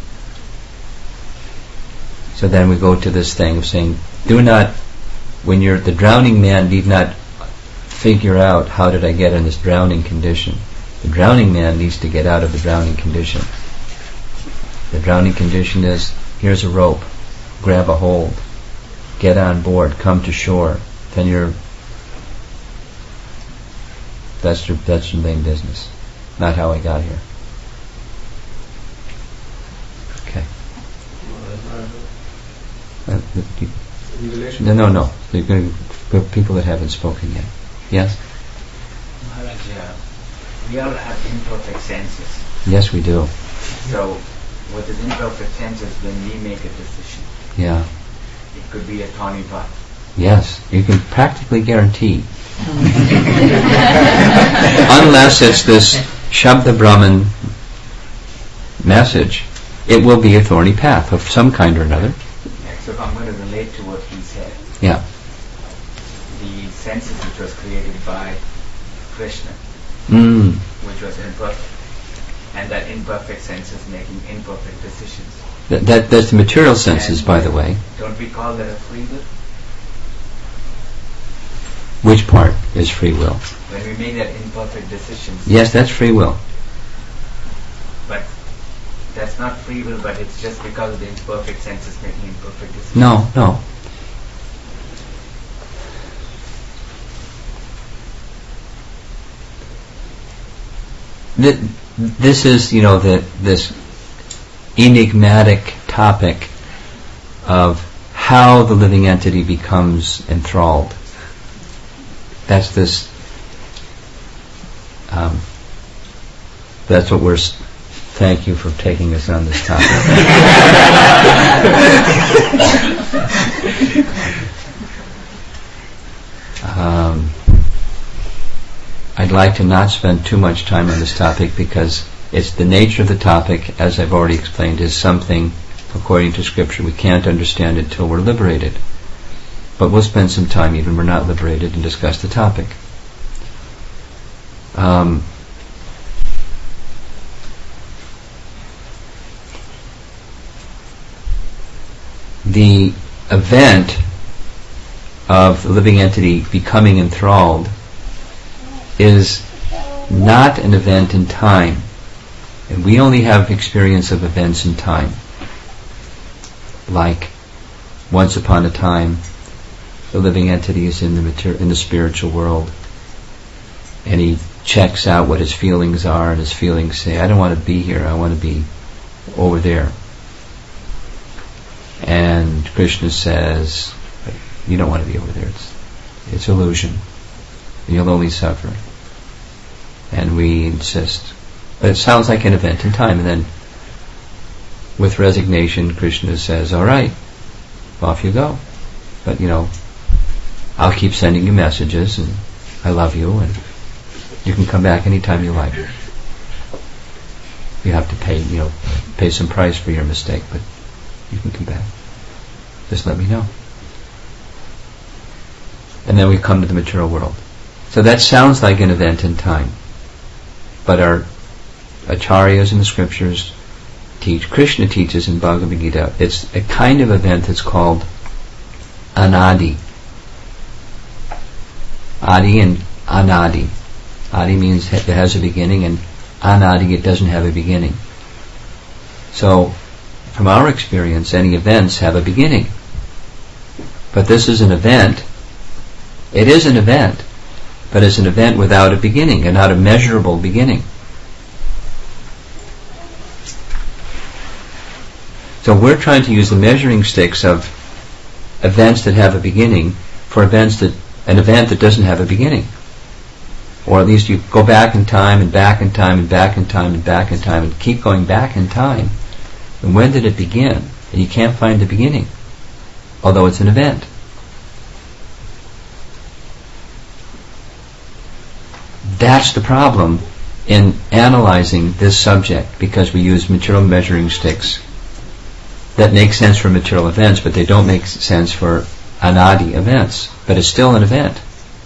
So then we go to this thing of saying, do not, when you're, the drowning man need not figure out how did I get in this drowning condition. The drowning man needs to get out of the drowning condition. The drowning condition is, here's a rope, grab a hold, get on board, come to shore. Then you're, that's your, that's your main business. Not how I got here. Okay. Uh, you, In relation no, no, no. You're going to people that haven't spoken yet. Yes? Maharaj, uh, we all have imperfect senses. Yes, we do. So, with these imperfect senses, when we make a decision, Yeah. it could be a thorny path. Yes, you can practically guarantee. Unless it's this Shabda Brahman message, it will be a thorny path of some kind or another. Yeah, so if I'm going to relate to what he said, Yeah. the senses which was created by Krishna, Mm. which was imperfect, and that imperfect senses making imperfect decisions. That, that that's the material senses, And by the way. Don't we call that a free will? Which part is free will? When we make that imperfect decisions, Yes, that's free will. but that's not free will, but it's just because of the imperfect senses making imperfect decisions. No, no. Th- This is, you know, the, this enigmatic topic of how the living entity becomes enthralled. That's this. Um, that's what we're. S- thank you for taking us on this topic. um, I'd like to not spend too much time on this topic because it's the nature of the topic, as I've already explained, is something, according to Scripture, we can't understand until we're liberated. But we'll spend some time, even we're not liberated, and discuss the topic. Um, the event of the living entity becoming enthralled is not an event in time. And we only have experience of events in time. Like, once upon a time, the living entity is in the mater- in the spiritual world, and he checks out what his feelings are, and his feelings say, I don't want to be here, I want to be over there. And Krishna says, you don't want to be over there, it's, it's illusion, you'll only suffer. And we insist. But it sounds like an event in time, and then with resignation Krishna says, alright, off you go. But you know, I'll keep sending you messages, and I love you, and you can come back anytime you like. You have to pay, you know, pay some price for your mistake, but you can come back. Just let me know. And then we come to the material world. So that sounds like an event in time. But our acharyas in the scriptures teach, Krishna teaches in Bhagavad Gita, it's a kind of event that's called anadi. Adi and anadi. Adi means it has a beginning, and anadi, it doesn't have a beginning. So, from our experience, any events have a beginning. But this is an event. It is an event, but it's an event without a beginning, and not a measurable beginning. So we're trying to use the measuring sticks of events that have a beginning for events that an event that doesn't have a beginning. Or at least you go back in time and back in time and back in time and back in time and keep going back in time. And when did it begin? And you can't find the beginning, although it's an event. That's the problem in analyzing this subject, because we use material measuring sticks that make sense for material events, but they don't make sense for anadi events, but it's still an event.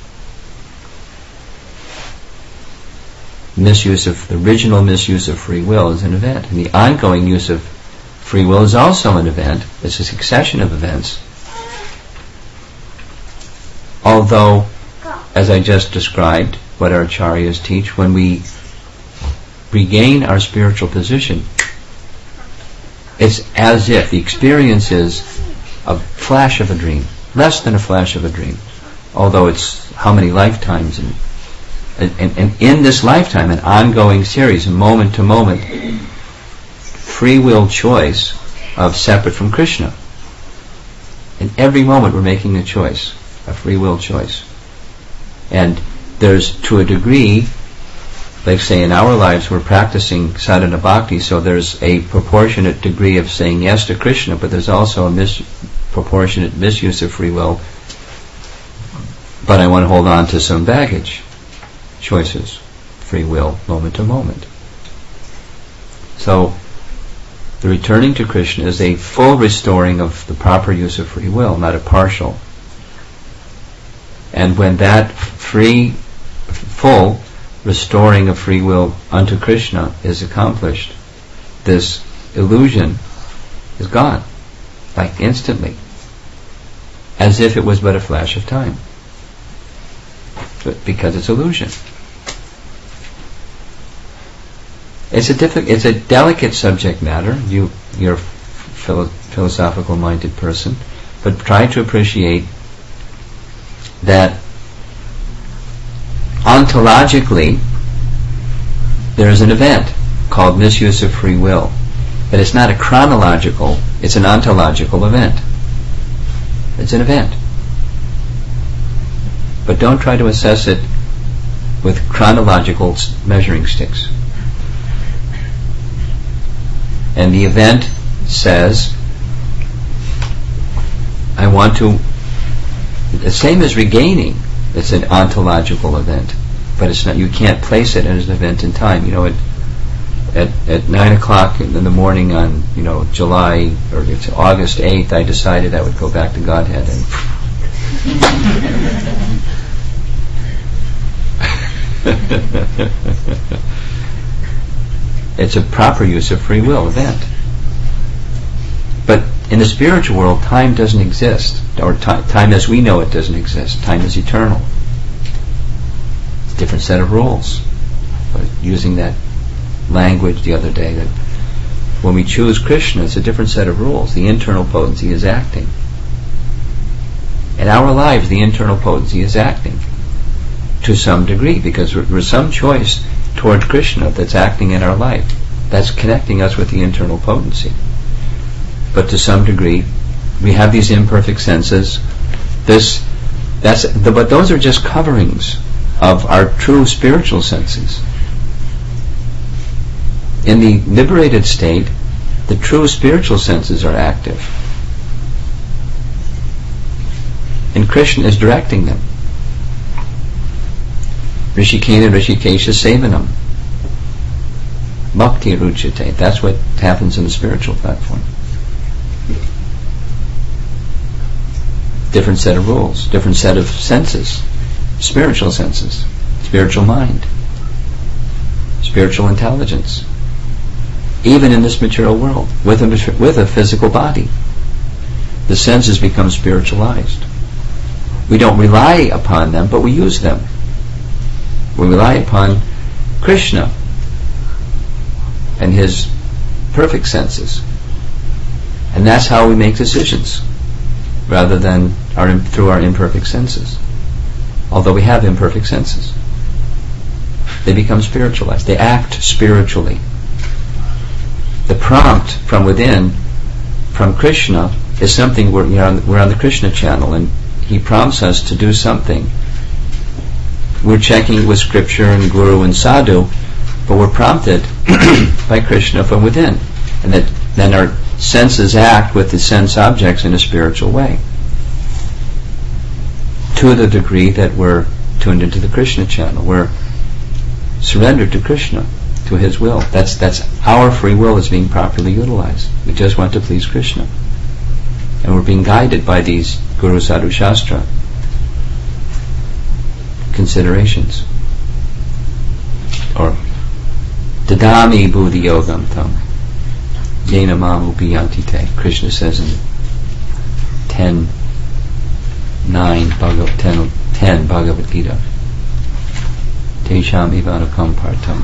Misuse of the original misuse of free will is an event, and the ongoing use of free will is also an event. It's a succession of events. Although, as I just described, what our acharyas teach, when we regain our spiritual position, it's as if the experience is a flash of a dream, less than a flash of a dream, although it's how many lifetimes, and, and, and in this lifetime, an ongoing series, moment to moment, free will choice of separate from Krishna. In every moment we're making a choice, a free will choice. And there's, to a degree, like say in our lives we're practicing sadhana bhakti, so there's a proportionate degree of saying yes to Krishna, but there's also a mis- proportionate misuse of free will. But I want to hold on to some baggage choices, free will, moment to moment. So the returning to Krishna is a full restoring of the proper use of free will, not a partial. And when that free, full restoring of free will unto Krishna is accomplished, this illusion is gone, like instantly, as if it was but a flash of time, but because it's illusion. It's a diffi- it's a delicate subject matter. You, you're a philo- philosophical-minded person, but try to appreciate that ontologically there is an event called misuse of free will, but it's not a chronological, it's an ontological event. It's an event. But don't try to assess it with chronological measuring sticks. And the event says, I want to, the same as regaining, it's an ontological event, but it's not, you can't place it as an event in time. You know, at at, at nine o'clock in the morning on, you know, July, or it's August eighth, I decided I would go back to Godhead, and it's a proper use of free will event. But in the spiritual world, time doesn't exist, or time, time as we know it doesn't exist. Time is eternal. It's a different set of rules. I was using that language the other day, that when we choose Krishna, it's a different set of rules. The internal potency is acting. In our lives, the internal potency is acting to some degree, because there's some choice toward Krishna that's acting in our life. That's connecting us with the internal potency. But to some degree, we have these imperfect senses. This, that's, the, but those are just coverings of our true spiritual senses. In the liberated state, the true spiritual senses are active, and Krishna is directing them. Rishikena Rishikesha Sevanam. Bhakti Ruchate. That's what happens in the spiritual platform. Different set of rules, different set of senses, spiritual senses, spiritual mind, spiritual intelligence. Even in this material world, with a, with a physical body, the senses become spiritualized. We don't rely upon them, but we use them. We rely upon Krishna and his perfect senses, and that's how we make decisions, rather than our, through our imperfect senses. Although we have imperfect senses, they become spiritualized. They act spiritually. The prompt from within, from Krishna, is something. We're, you know, we're on the Krishna channel, and he prompts us to do something. We're checking with scripture and guru and sadhu, but we're prompted by Krishna from within, and that then our senses act with the sense objects in a spiritual way, to the degree that we're tuned into the Krishna channel. We're surrendered to Krishna, to his will. That's that's our free will is being properly utilized. We just want to please Krishna. And we're being guided by these Guru Sadhu Shastra considerations. Or Dadami Buddhi Yogam Tam Yena Mam Upiyanti Te. Krishna says in ten nine Bhagav, ten, ten Bhagavad Gita. Tesham Ivanukam Partam.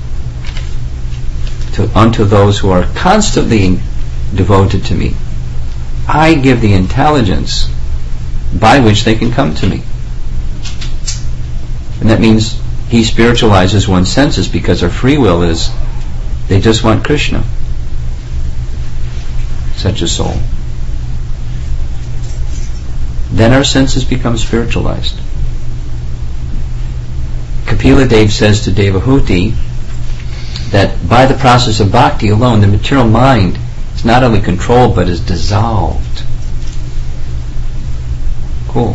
To, unto those who are constantly devoted to me, I give the intelligence by which they can come to me. And that means he spiritualizes one's senses, because our free will is they just want Krishna. Such a soul. Then our senses become spiritualized. Kapila Dev says to Devahuti that by the process of bhakti alone, the material mind is not only controlled but is dissolved. Cool.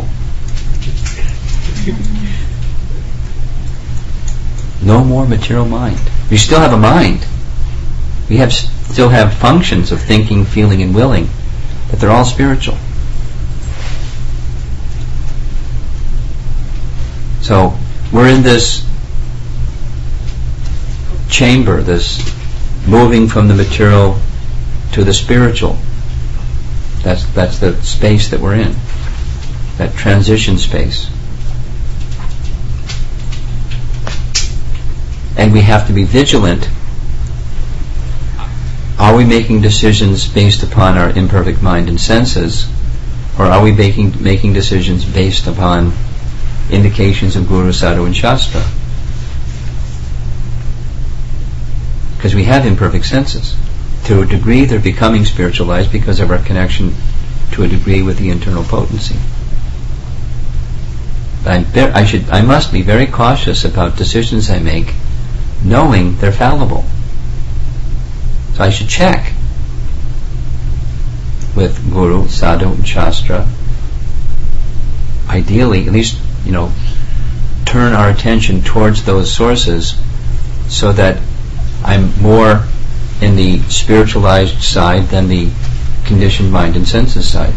No more material mind. We still have a mind. We have still have functions of thinking, feeling, and willing, but they're all spiritual. So we're in this chamber, this moving from the material to the spiritual. That's that's the space that we're in, that transition space. And we have to be vigilant. Are we making decisions based upon our imperfect mind and senses, or are we making making decisions based upon indications of Guru, Sadhu, and Shastra? Because we have imperfect senses. To a degree, they're becoming spiritualized because of our connection to a degree with the internal potency. I'm ver- I should, I must be very cautious about decisions I make, knowing they're fallible. So I should check with Guru, Sadhu, and Shastra. Ideally, at least, you know, turn our attention towards those sources so that I'm more in the spiritualized side than the conditioned mind and senses side,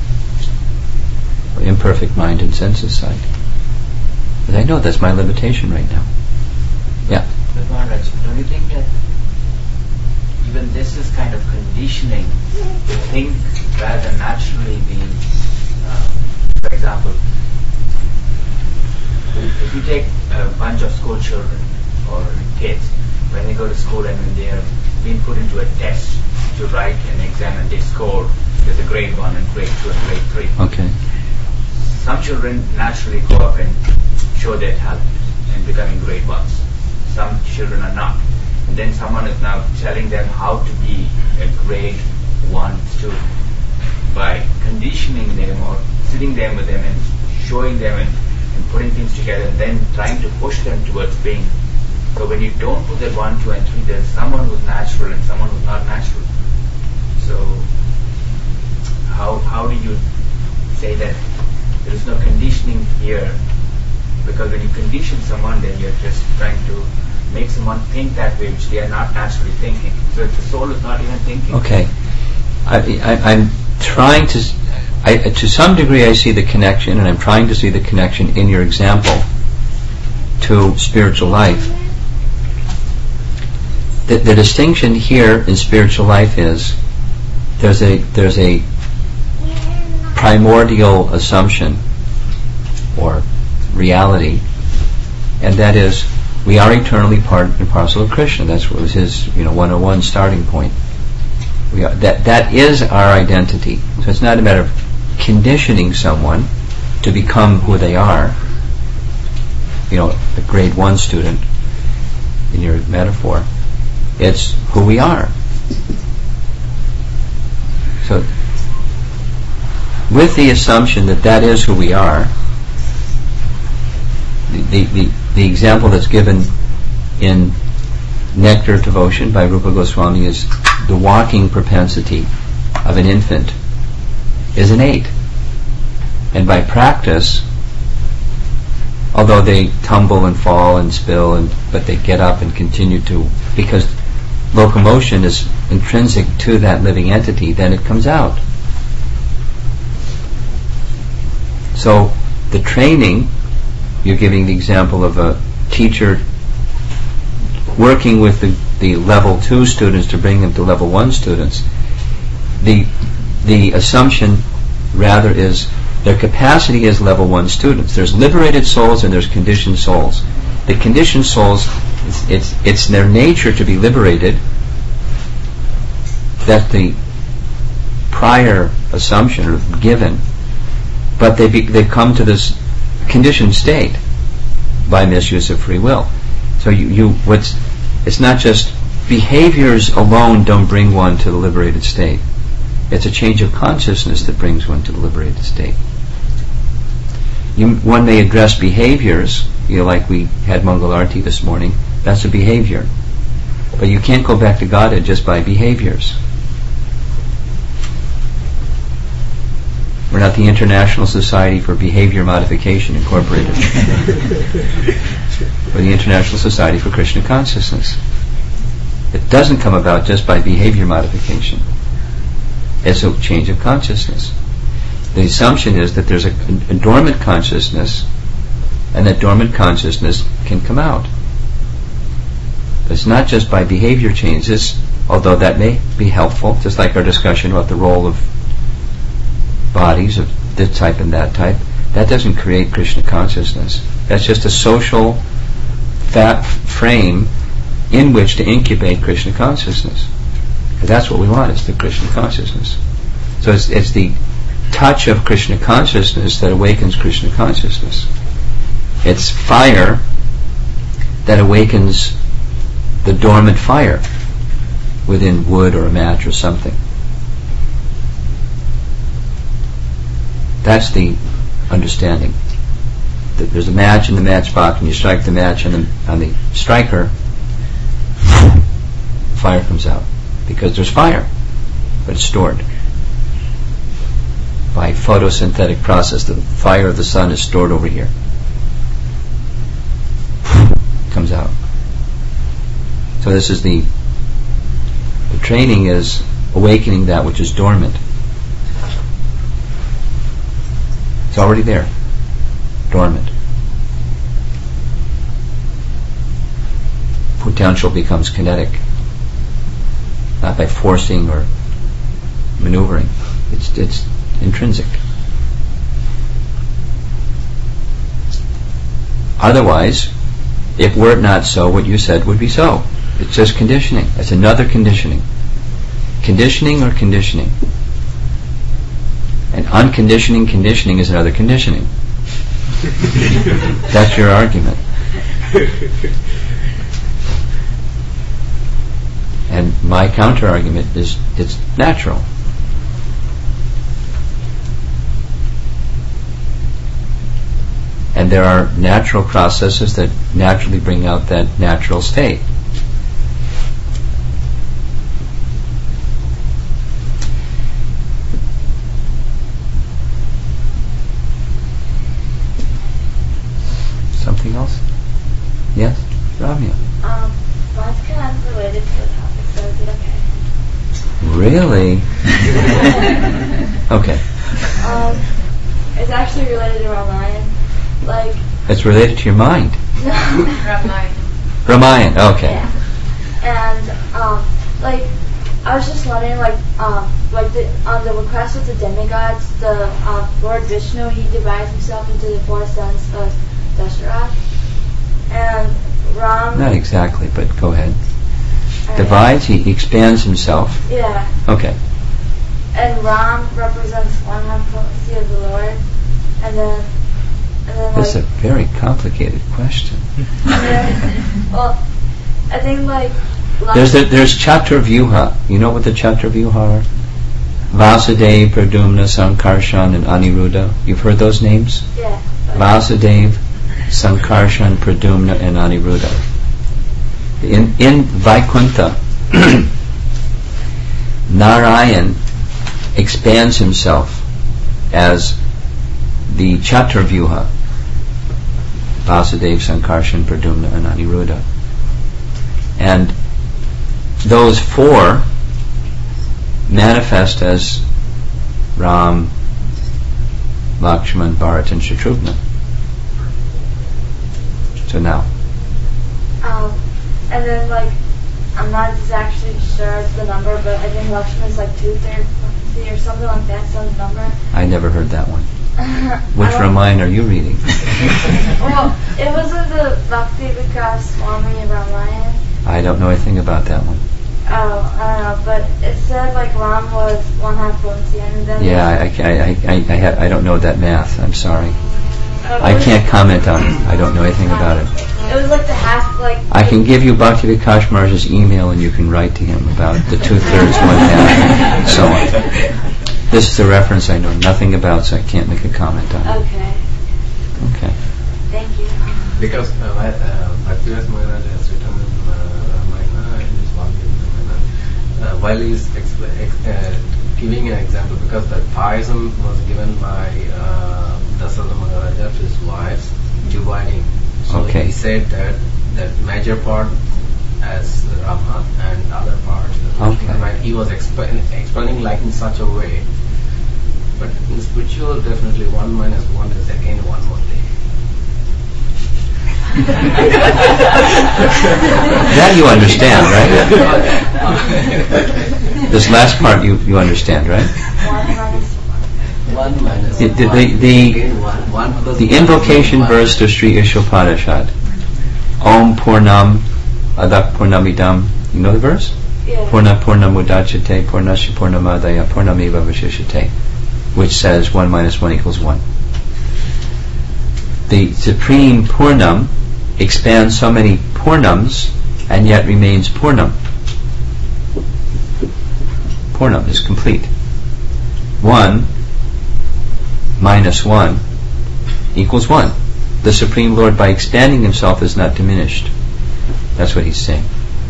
or imperfect mind and senses side. But I know that's my limitation right now. Yeah. But Maharaj, don't you think that even this is kind of conditioning to think rather than naturally being, uh, for example, if you take a bunch of school children or kids, when they go to school and when they are being put into a test to write an exam and they score, there's a grade one and grade two and grade three. Okay. Some children naturally go up and show their talent in becoming grade ones. Some children are not. And then someone is now telling them how to be a grade one student by conditioning them or sitting there with them and showing them and, and putting things together and then trying to push them towards being. So when you don't put that one, two, and three, there's someone who's natural and someone who's not natural. So how how do you say that there is no conditioning here? Because when you condition someone, then you're just trying to make someone think that way, which they are not naturally thinking. So if the soul is not even thinking. Okay. I, I, I'm trying to, I, to some degree I see the connection, and I'm trying to see the connection in your example to spiritual life. The, the distinction here in spiritual life is there's a there's a primordial assumption or reality, and that is we are eternally part and parcel of Krishna. That's what was his you know one oh one starting point. We are, that that is our identity. So it's not a matter of conditioning someone to become who they are. You know, a grade one student in your metaphor. It's who we are. So, with the assumption that that is who we are, the, the, the, the example that's given in Nectar Devotion by Rupa Goswami is the walking propensity of an infant is innate. And by practice, although they tumble and fall and spill, and but they get up and continue to, because locomotion is intrinsic to that living entity, then it comes out. So the training, you're giving the example of a teacher working with the, the level two students to bring them to level one students. The the assumption rather is their capacity is level one students. There's liberated souls and there's conditioned souls. The conditioned souls, it's it's, it's their nature to be liberated. That's the prior assumption or given, but they be, they come to this conditioned state by misuse of free will. So you, you what's it's not just behaviors alone don't bring one to the liberated state. It's a change of consciousness that brings one to the liberated state. You, one may address behaviors, you know, like we had Mangalarti this morning. That's a behavior, but you can't go back to Godhead just by behaviors. We're not the International Society for Behavior Modification Incorporated. We're the International Society for Krishna Consciousness. It doesn't come about just by behavior modification. It's a change of consciousness. The assumption is that there's a, a dormant consciousness, and that dormant consciousness can come out. It's not just by behavior changes, although that may be helpful, just like our discussion about the role of bodies of this type and that type. That doesn't create Krishna consciousness. That's just a social fat frame in which to incubate Krishna consciousness. Because that's what we want, is the Krishna consciousness. So it's, it's the touch of Krishna consciousness that awakens Krishna consciousness. It's fire that awakens the dormant fire within wood or a match or something. That's the understanding. That there's a match in the matchbox, and you strike the match on the, on the striker, fire comes out. Because there's fire, but it's stored. By photosynthetic process, the fire of the sun is stored over here. Comes out. So this is the the training is awakening that which is dormant. It's already there, dormant. Potential becomes kinetic, not by forcing or maneuvering. It's it's intrinsic. Otherwise, if were it not so, what you said would be so. It's just conditioning. It's another conditioning. Conditioning or conditioning. And unconditioning conditioning is another conditioning. That's your argument. And my counter-argument is it's natural. And there are natural processes that naturally bring out that natural state. Something else? Yes? Ramya? Um, mine's kind of related to the topic, so is it okay? Really? Okay. Um, it's actually related to Ramayan. Like, it's related to your mind. Ramayan. Ramayan, okay. Yeah. And um, like, I was just wondering, like, um, like the, on the request of the demigods, the um, Lord Vishnu, he divides himself into the four sons of Dasharath, and Ram. Not exactly, but go ahead. Right. Divides, he, he expands himself. Yeah. Okay. And Ram represents one half potency of the Lord, and then, and then That's like. a very complicated question. Yeah. Well, I think like. There's the, there's Chaturvyuha. You know what the Chaturvyuha are? Vasudeva, Pradumna, Sankarshan, and Aniruddha. You've heard those names? Yeah. Vasudeva, Sankarshan, Pradumna, and Aniruddha. In in Vaikuntha, Narayan expands himself as the Chaturvyuha. Vasudeva, Sankarshan, Pradumna, and Aniruddha. And those four manifest as Ram, Lakshman, Bharat, and Shatrughna. So now. Um, and then like, I'm not exactly sure the number, but I think Lakshman is like two-thirds or something like that, some number. I never heard that one. Which Ramayana are you reading? Well, it was in the Bhakti Vikas Swami Ramayana. I don't know anything about that one. Oh, I don't know, but it said like Ram was one half potency, and then Yeah, I, I, I, I, I, ha- I don't know that math. I'm sorry. uh, I can't comment on it. I don't know anything about it. It was like the half, like I can give you Bhakti Vikash Maharaj's email and you can write to him about the two-thirds, one-half, and so on. This is a reference I know nothing about, so I can't make a comment on it. Okay, Okay. thank you. Because uh, why, uh, Bhaktivedanta Maharaj has written in uh, Ramayana in his Valmiki Ramayana, uh, while he's expl- ex- uh, giving an example, because the payasam was given by uh, Dasaratha Maharaja to his wives, dividing. So Okay. he said that that major part as Rama and other part. Okay. Right? He was explain, explaining like in such a way. But in spiritual, definitely one minus one is again one only. That you understand, right? This last part you, you understand, right? One minus one. One minus The, the, one. the, the, Again one. One plus the one invocation is one. verse to Sri Ishopanishad. Om Purnam Adak Purnamidam. You know the verse? Yeah. Purna Purnamudachate Purnasya Purnamadaya Purnamiva Vishishate, which says one minus one equals one. The supreme Purnam expands so many Purnams and yet remains Purnam. Purnam is complete. One minus one equals one. The Supreme Lord, by expanding himself, is not diminished. That's what he's saying.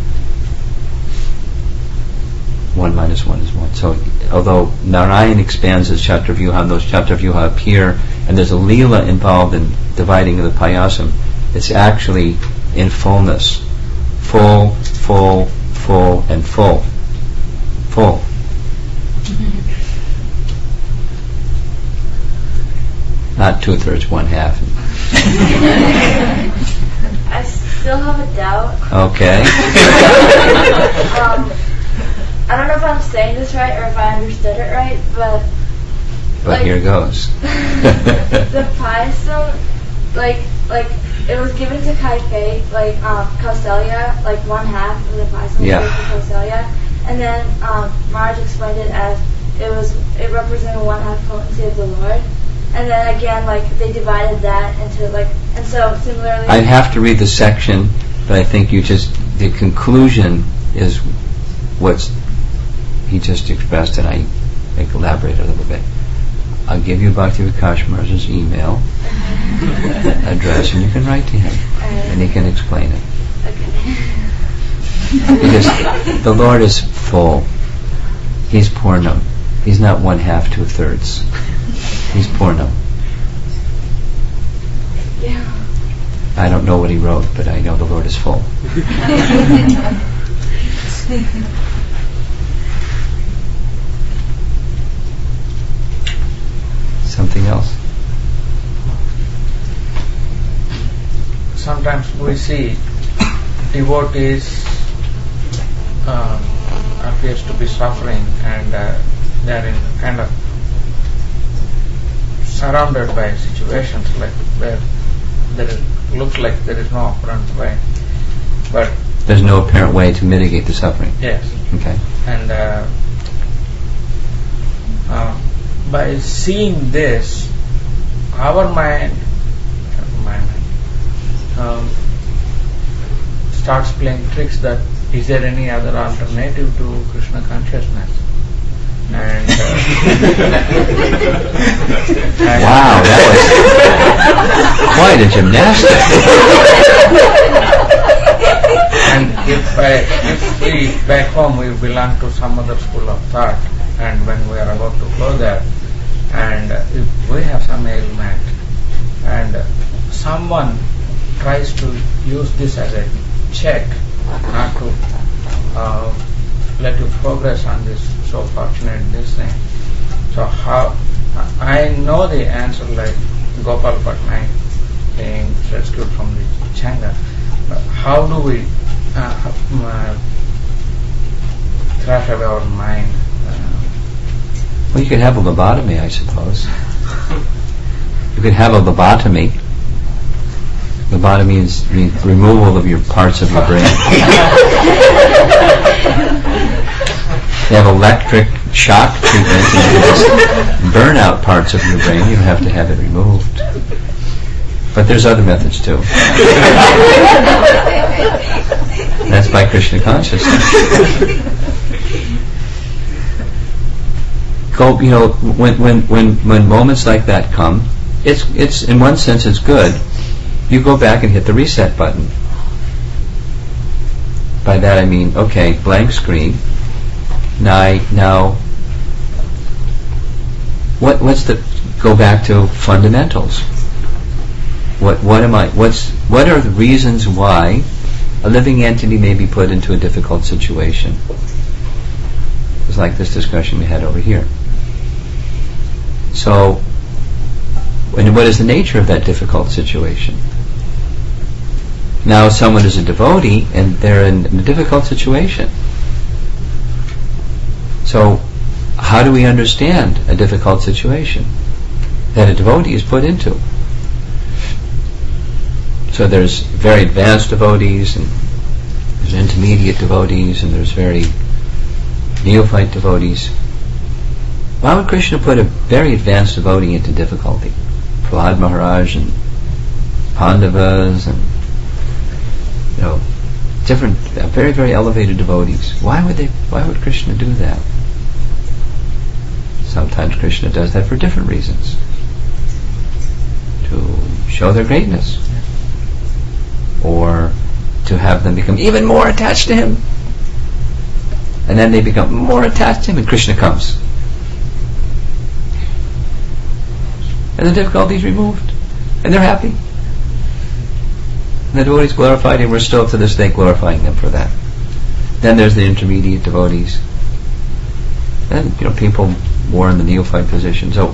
One minus one is one. So, although Narayan expands his Chaturvyuha, and those Chaturvyuha appear, and there's a Leela involved in dividing the Payasam, it's actually in fullness. Full, full, full, and full. Full. Not two-thirds, one-half. I still have a doubt. Okay. um, I don't know if I'm saying this right or if I understood it right, but But like, here goes. the payasam, like like it was given to Kaikeyi, like um, Kausalya, like one half of the payasam Yeah. was given to Kausalya, and then um, Maharaj explained it as it was it represented one half potency of the Lord, and then again like they divided that into like, and so similarly. I'd have to read the section, but I think you just the conclusion is what's he just expressed, and I, I elaborate a little bit. I'll give you Bhakti Vikash Maharaj's email address, and you can write to him, and he can explain it. Okay. Because the Lord is full. He's Purnam. He's not one half, two thirds. He's Purnam. Yeah. I don't know what he wrote, but I know the Lord is full. Something else? Sometimes we see devotees um, appears to be suffering, and uh, they are in kind of surrounded by situations like where there is, looks like there is no apparent way, but There's no apparent way to mitigate the suffering. yes, Okay. and uh, uh, by seeing this, our mind, my mind um, starts playing tricks that is there any other alternative to Krishna consciousness? And, uh, and Wow, that was quite a gymnastic. And if, I, if we back home we belong to some other school of thought, and when we are about to go there, and if we have some ailment, and someone tries to use this as a check, not to uh, let you progress on this, so fortunate this thing. So how I know the answer, like Gopal Patnaik being rescued from the Changa. But how do we uh, uh, crash away our mind? Uh, Well, you could have a lobotomy, I suppose. You could have a lobotomy. Lobotomy is, means removal of your parts of your brain. You have electric shock treatment and you just burn out parts of your brain. You don't have to have it removed. But there's other methods too. That's by Krishna consciousness. Go, you know, when when when when moments like that come, it's it's in one sense it's good. You go back and hit the reset button. By that I mean, okay, blank screen. Now, I, now, what what's the go back to fundamentals? What what am I? What's what are the reasons why a living entity may be put into a difficult situation? It's like this discussion we had over here. So, and what is the nature of that difficult situation? Now someone is a devotee and they're in a difficult situation. So, how do we understand a difficult situation that a devotee is put into? So there's very advanced devotees, and there's intermediate devotees, and there's very neophyte devotees. Why would Krishna put a very advanced devotee into difficulty? Prahlad Maharaj and Pandavas and, you know, different, very, very elevated devotees. Why would they? Why would Krishna do that? Sometimes Krishna does that for different reasons, to show their greatness, or to have them become even more attached to him, and then they become more attached to him, and Krishna comes, and the difficulty is removed, and they're happy. And the devotees glorified, and we're still to this day glorifying them for that. Then there's the intermediate devotees. Then, you know, people more in the neophyte position. So,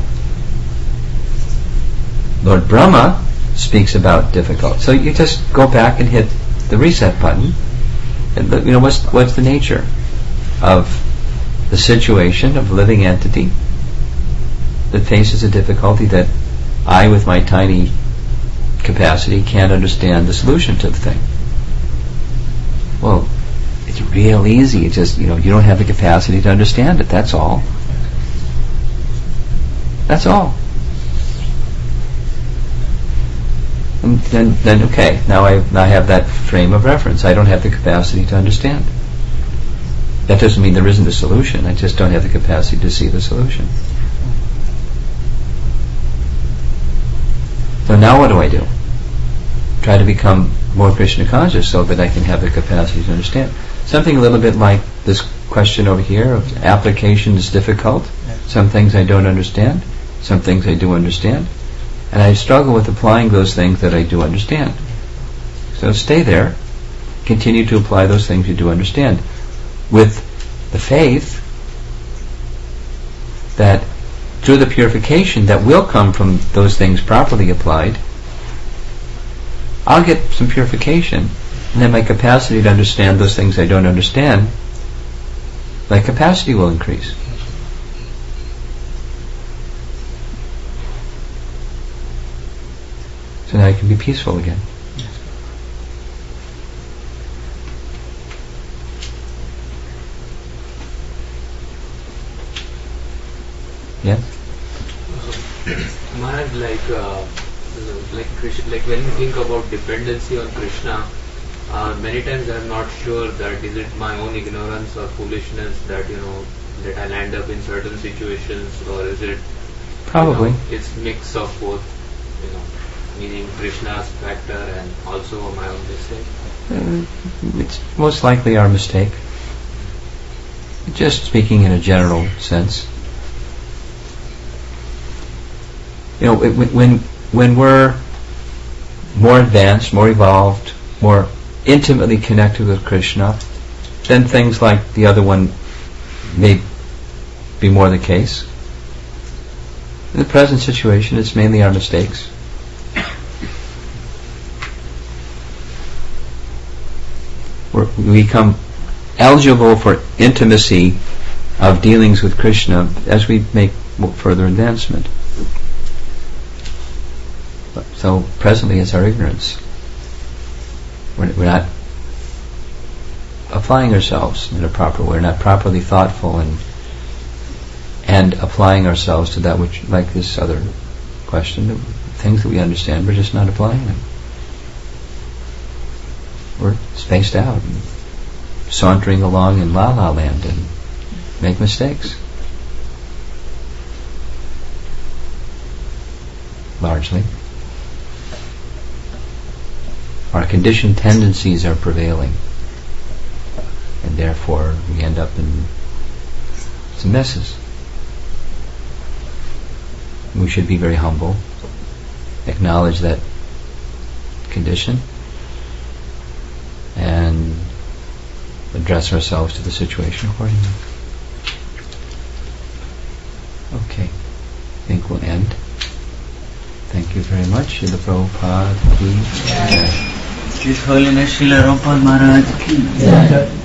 Lord Brahma speaks about difficult. So you just go back and hit the reset button, and you know what's what's the nature of the situation of a living entity that faces a difficulty that I, with my tiny capacity, can't understand the solution to the thing. Well, it's real easy. It's just, you know, you don't have the capacity to understand it. That's all. That's all. And then, then okay, now I, now I have that frame of reference. I don't have the capacity to understand. That doesn't mean there isn't a solution. I just don't have the capacity to see the solution. So now what do I do? Try to become more Krishna conscious so that I can have the capacity to understand. Something a little bit like this question over here of application is difficult. Some things I don't understand. Some things I do understand. And I struggle with applying those things that I do understand. So stay there. Continue to apply those things you do understand. With the faith that through the purification that will come from those things properly applied, I'll get some purification, and then my capacity to understand those things I don't understand, my capacity will increase. So now I can be peaceful again. Yes? Maharaj, like, uh, like, Krishna, like when we think about dependency on Krishna, uh, many times I'm not sure that is it my own ignorance or foolishness that, you know, that I'll end up in certain situations, or is it Probably. You know, it's mix of both, you know, meaning Krishna's factor and also my own mistake? Uh, it's most likely our mistake. Just speaking in a general sense. You know, when when we're more advanced, more evolved, more intimately connected with Krishna, then things like the other one may be more the case. In the present situation, it's mainly our mistakes. We're, we become eligible for intimacy of dealings with Krishna as we make further advancement. So presently it's our ignorance. We're, we're not applying ourselves in a proper way. We're not properly thoughtful and and applying ourselves to that which, like this other question, the things that we understand, we're just not applying them. We're spaced out, and sauntering along in la la land and make mistakes. Largely. Our conditioned tendencies are prevailing, and therefore we end up in some messes. We should be very humble, acknowledge that condition, and address ourselves to the situation accordingly. Okay, I think we'll end. Thank you very much. Srila Prabhupada ki jai. His Holiness Srila Prabhupada Maharaj ki jai.